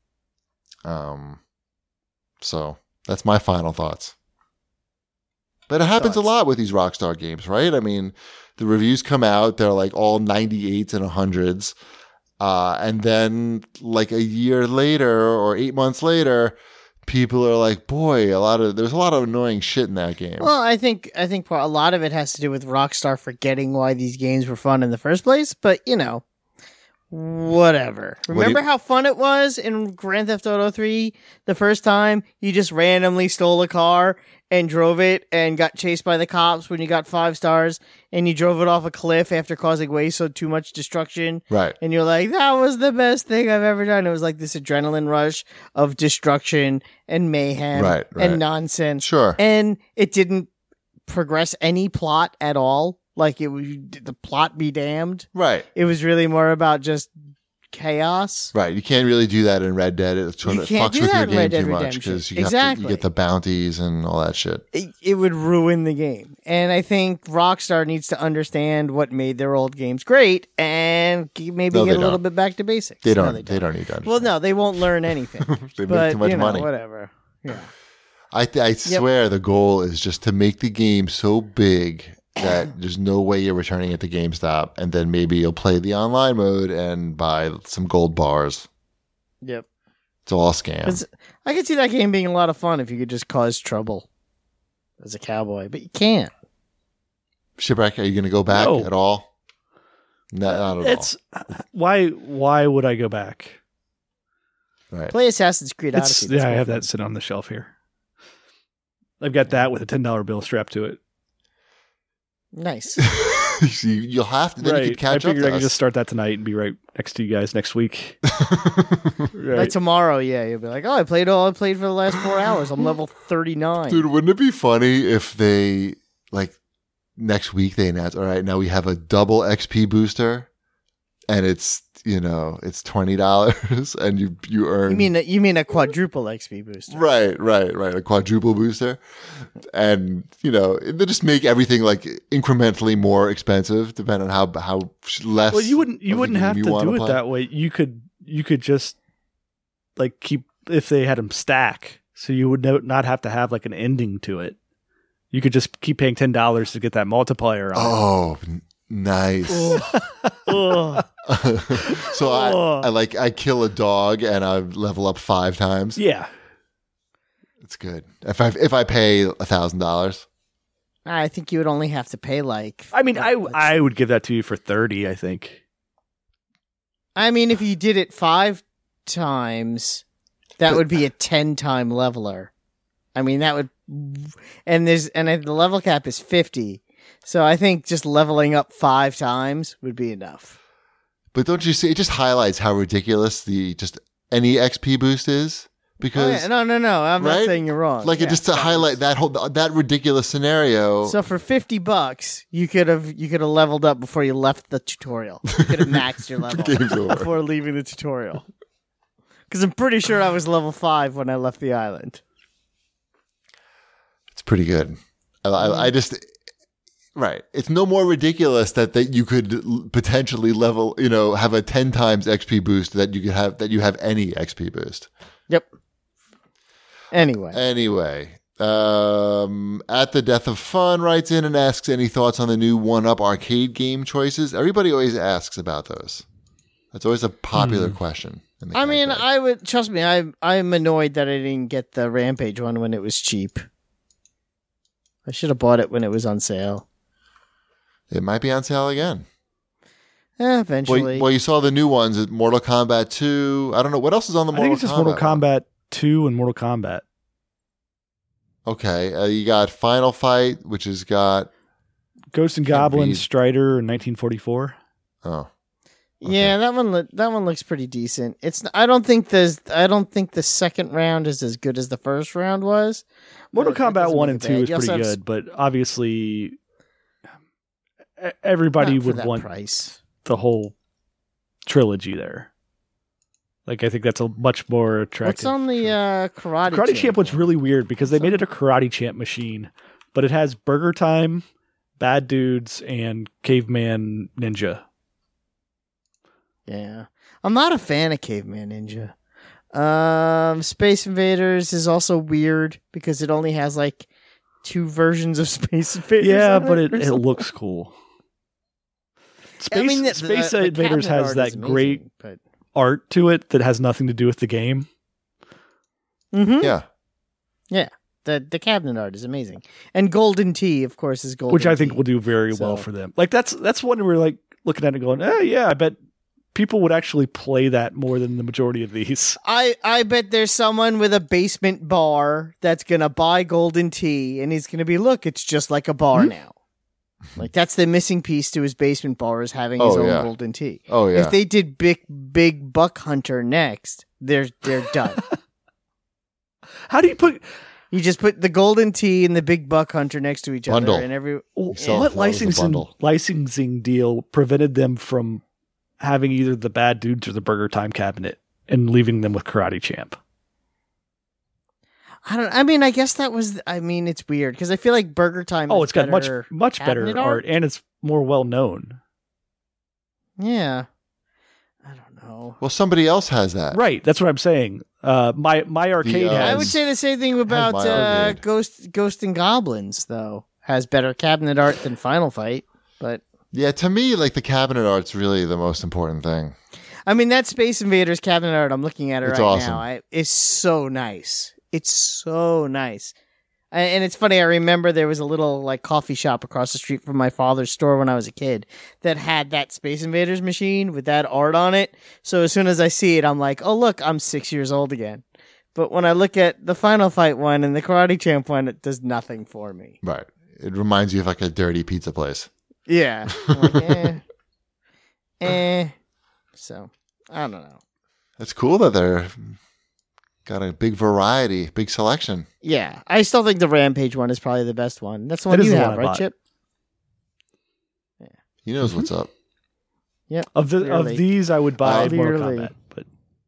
Um, so that's my final thoughts. But it happens Thoughts. a lot with these Rockstar games, right? I mean, the reviews come out, they're like all ninety-eights and hundreds. Uh, and then like a year later or eight months later, people are like, boy, a lot of, there's a lot of annoying shit in that game. Well, I think I think a lot of it has to do with Rockstar forgetting why these games were fun in the first place. But you know, whatever. What do Remember you- how fun it was in Grand Theft Auto three the first time you just randomly stole a car and drove it and got chased by the cops when you got five stars and you drove it off a cliff after causing way so too much destruction. Right. And you're like, that was the best thing I've ever done. It was like this adrenaline rush of destruction and mayhem Right, right. and nonsense. Sure. And it didn't progress any plot at all. Like it was the plot be damned. Right. It was really more about just chaos. Right. You can't really do that in Red Dead. It sort You of can't fucks do with that your in Red game Dead too much Redemption. because you, have to- Exactly. you get the bounties and all that shit. It, it would ruin the game. And I think Rockstar needs to understand what made their old games great and ke- maybe No, get they a little don't. bit back to basics. They No, don't. they, don't. need to understand. Well, no, they won't learn anything. They make but, too much you know, money. whatever. Yeah. I th- I swear the goal is just to make the game so big that there's no way you're returning it to GameStop, and then maybe you'll play the online mode and buy some gold bars. Yep. It's all a scam. 'Cause I could see that game being a lot of fun if you could just cause trouble as a cowboy, but you can't. Shipwreck, are you going to go back No. at all? No, not at It's why why would I go back? all. Right. Play Assassin's Creed It's, Odyssey. That's yeah, I more have fun. that sitting on the shelf here. I've got that with a ten dollar bill strapped to it. Nice. You- You'll have to. Then you right. can catch I up figured to I could us. just start that tonight and be right next to you guys next week. Like right. tomorrow, yeah, you'll be like, oh, I played all I played for the last four hours. I'm level thirty-nine. Dude, wouldn't it be funny if they, like, next week they announce, all right, now we have a double X P booster, and it's, you know, it's twenty dollars, and you you earn. You mean a, you mean a quadruple X P booster? Right, right, right. A quadruple booster. And, you know, they just make everything like incrementally more expensive depending on how how less. Well, you wouldn't you of the wouldn't game have you to wanna do it play. that way. You could you could just like keep if they had them stack, so you would no, not have to have like an ending to it. You could just keep paying ten dollars to get that multiplier on. Oh, n- nice. Ugh. So I, Oh. I like I kill a dog and I level up five times. it. Yeah, It's good. If I if I pay a thousand dollars. I think you would only have to pay like. I mean, I let's- I would give that to you for thirty. I think. I mean, if you did it five times, that would be a ten-time leveler. I mean, that would, and there's and the level cap is fifty. So I think just leveling up five times would be enough. But don't you see? It just highlights how ridiculous the just any X P boost is. Oh, Because yeah. No, no, no. I'm right? not saying you're wrong. like it Yeah, just to so- highlight that whole that ridiculous scenario. So for fifty bucks, you could have you could have leveled up before you left the tutorial. You could have maxed your level Game's over. before leaving the tutorial. Because I'm pretty sure I was level five when I left the island. It's pretty good. I, I, I just right. It's no more ridiculous that that you could l- potentially level, you know, have a ten times X P boost that you could have that you have any X P boost. Yep. Anyway, Anyway, um, at the Death of Fun writes in and asks any thoughts on the new One Up arcade game choices. Everybody always asks about those. That's always a popular question. In the I mean, category. I would trust me. I I'm annoyed that I didn't get the Rampage one when it was cheap. I should have bought it when it was on sale. it might be on sale again. Eh, Well, eventually. you- well, you saw the new ones at Mortal Kombat two. I don't know what else is on the I Mortal think it's just Kombat. Mortal one? Kombat two and Mortal Kombat. Okay, uh, you got Final Fight, which has got Ghosts and Can't Goblins, read. Strider in nineteen forty-four. oh Yeah, that one lo- that one looks pretty decent. It's I don't think there's I don't think the second round is as good as the first round was. Mortal But it Kombat doesn't one make and it two bad. is You also pretty have good, but obviously e- everybody Not for would that want price. the whole trilogy there. Like I think that's a much more attractive. What's on the uh, karate? Karate Champ? Champ was really weird because they made it a Karate Champ machine, but it has Burger Time, Bad Dudes, and Caveman Ninja. Yeah, I'm not a fan of Caveman Ninja. Um, Space Invaders is also weird because it only has like two versions of Space Invaders. Yeah, on but it, or it something. looks cool. Space, I mean, the- Space the- the Invaders cabinet has art that is amazing, great but art to it that has nothing to do with the game. Mhm. yeah. the the cabinet art is amazing, and Golden Tea, of course, is Golden. Which I think Tea. will do very well So- for them. Like that's that's one where like looking at it going, oh yeah, I bet people would actually play that more than the majority of these. I, I bet there's someone with a basement bar that's going to buy Golden Tee, and he's going to be, look, it's just like a bar mm-hmm. now. Like, that's the missing piece to his basement bar, is having his oh, own yeah. Golden Tee. Oh, yeah. If they did Big Big Buck Hunter next, they're they're done. How do you put... You just put the Golden Tee and the Big Buck Hunter next to each bundle. other, and every So what licensing licensing deal prevented them from having either the Bad Dudes or the Burger Time cabinet and leaving them with Karate Champ? I don't. I mean, I guess that was. I mean, it's weird because I feel like Burger Time. Oh, is it's got much better much better art, art, and it's more well known. Yeah, I don't know. Well, somebody else has that, right? That's what I'm saying. Uh, my my arcade. The, uh, has, I would say the same thing about uh, Ghost Ghost and Goblins, though. Has better cabinet art than Final Fight, but yeah, to me, like the cabinet art's really the most important thing. I mean, that Space Invaders cabinet art, I'm looking at it it's right awesome. now. I, it's so nice. It's so nice. And it's funny, I remember there was a little like coffee shop across the street from my father's store when I was a kid that had that Space Invaders machine with that art on it. So as soon as I see it, I'm like, oh, look, I'm six years old again. But when I look at the Final Fight one and the Karate Champ one, it does nothing for me. Right. It reminds you of like a dirty pizza place. Yeah. I'm like, eh. eh. So, I don't know. It's cool that they're got a big variety, big selection. Yeah, I still think the Rampage one is probably the best one. That's the one That is you the have, one I right, bought. Chip? He knows what's up. Yep. Of the clearly. of these, I would buy Uh, Mortal clearly. Kombat. But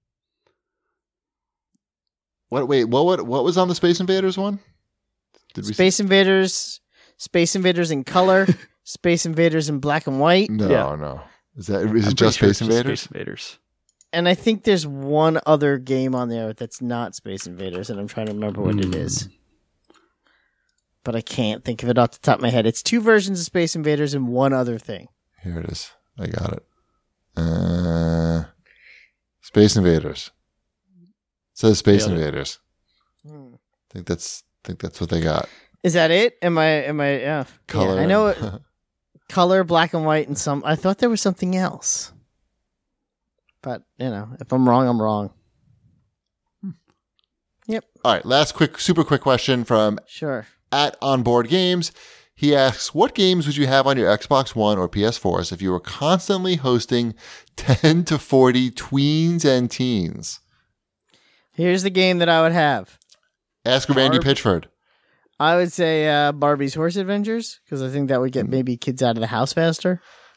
What? Wait, what? What? What was on the Space Invaders one? Did we Space Invaders, Space Invaders in color, Space Invaders in black and white, No, Yeah. no. Is that is I'm it pretty just sure Space it's Invaders? Space Invaders. and I think there's one other game on there that's not Space Invaders, and I'm trying to remember what it Hmm. is. But I can't think of it off the top of my head. It's two versions of Space Invaders and one other thing. Here it is. I got it. Uh, Space Invaders. It says Space Yeah. Invaders. Hmm. I think that's I think that's what they got. Is that it? Am I? Am I? Yeah. Color. Yeah, I know it. and- Color, black and white, and some. I thought there was something else. But you know, if I'm wrong, I'm wrong. Yep. All right. Last quick, super quick question from Sure. at Onboard Games. He asks, what games would you have on your Xbox One or P S fours if you were constantly hosting ten to forty tweens and teens? Here's the game that I would have. Ask Randy Barb- Pitchford. I would say uh, Barbie's Horse Adventures, because I think that would get maybe kids out of the house faster.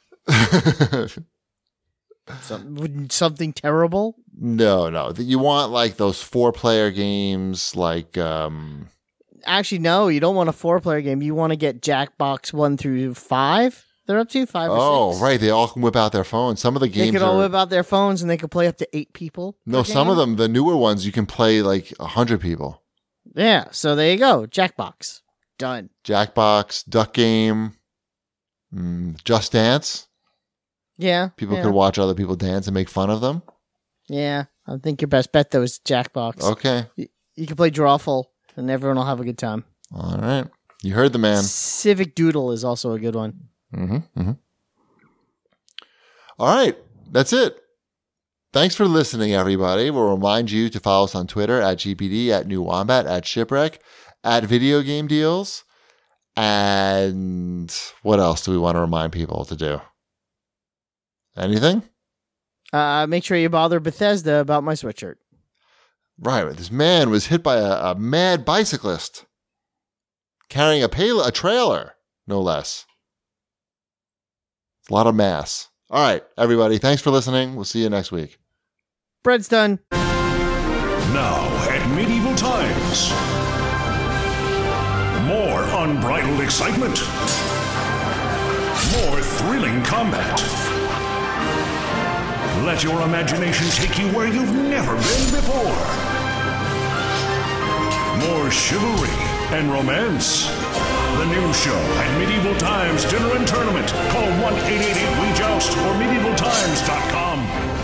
Some, something terrible. no, no. You want like those four player games like um Actually, no, you don't want a four-player game. You want to get Jackbox one through five. They're up to five or Oh, six. right. They all can whip out their phones. Some of the They games can all are whip out their phones and they can play up to eight people. No, per some of game. them, the newer ones, you can play like a hundred people. Yeah, so there you go. Jackbox. Done. Jackbox, Duck Game, mm, Just Dance. Yeah. People yeah. could watch other people dance and make fun of them. Yeah, I think your best bet though is Jackbox. Okay. You, you can play Drawful, and everyone will have a good time. All right. You heard the man. Civic Doodle is also a good one. Mm-hmm, mm-hmm. All right. That's it. Thanks for listening, everybody. We'll remind you to follow us on Twitter at G P D, at New Wombat, at Shipwreck, at Video Game Deals. And what else do we want to remind people to do? Anything? Uh, make sure you bother Bethesda about my sweatshirt. Right. This man was hit by a, a mad bicyclist carrying a, pay- a trailer, no less. It's a lot of mass. All right, everybody. Thanks for listening. We'll see you next week. Bread's done. Now at Medieval Times. More unbridled excitement. More thrilling combat. Let your imagination take you where you've never been before. More chivalry and romance. The new show at Medieval Times Dinner and Tournament. Call one eight eight eight, W E Joust or medieval times dot com.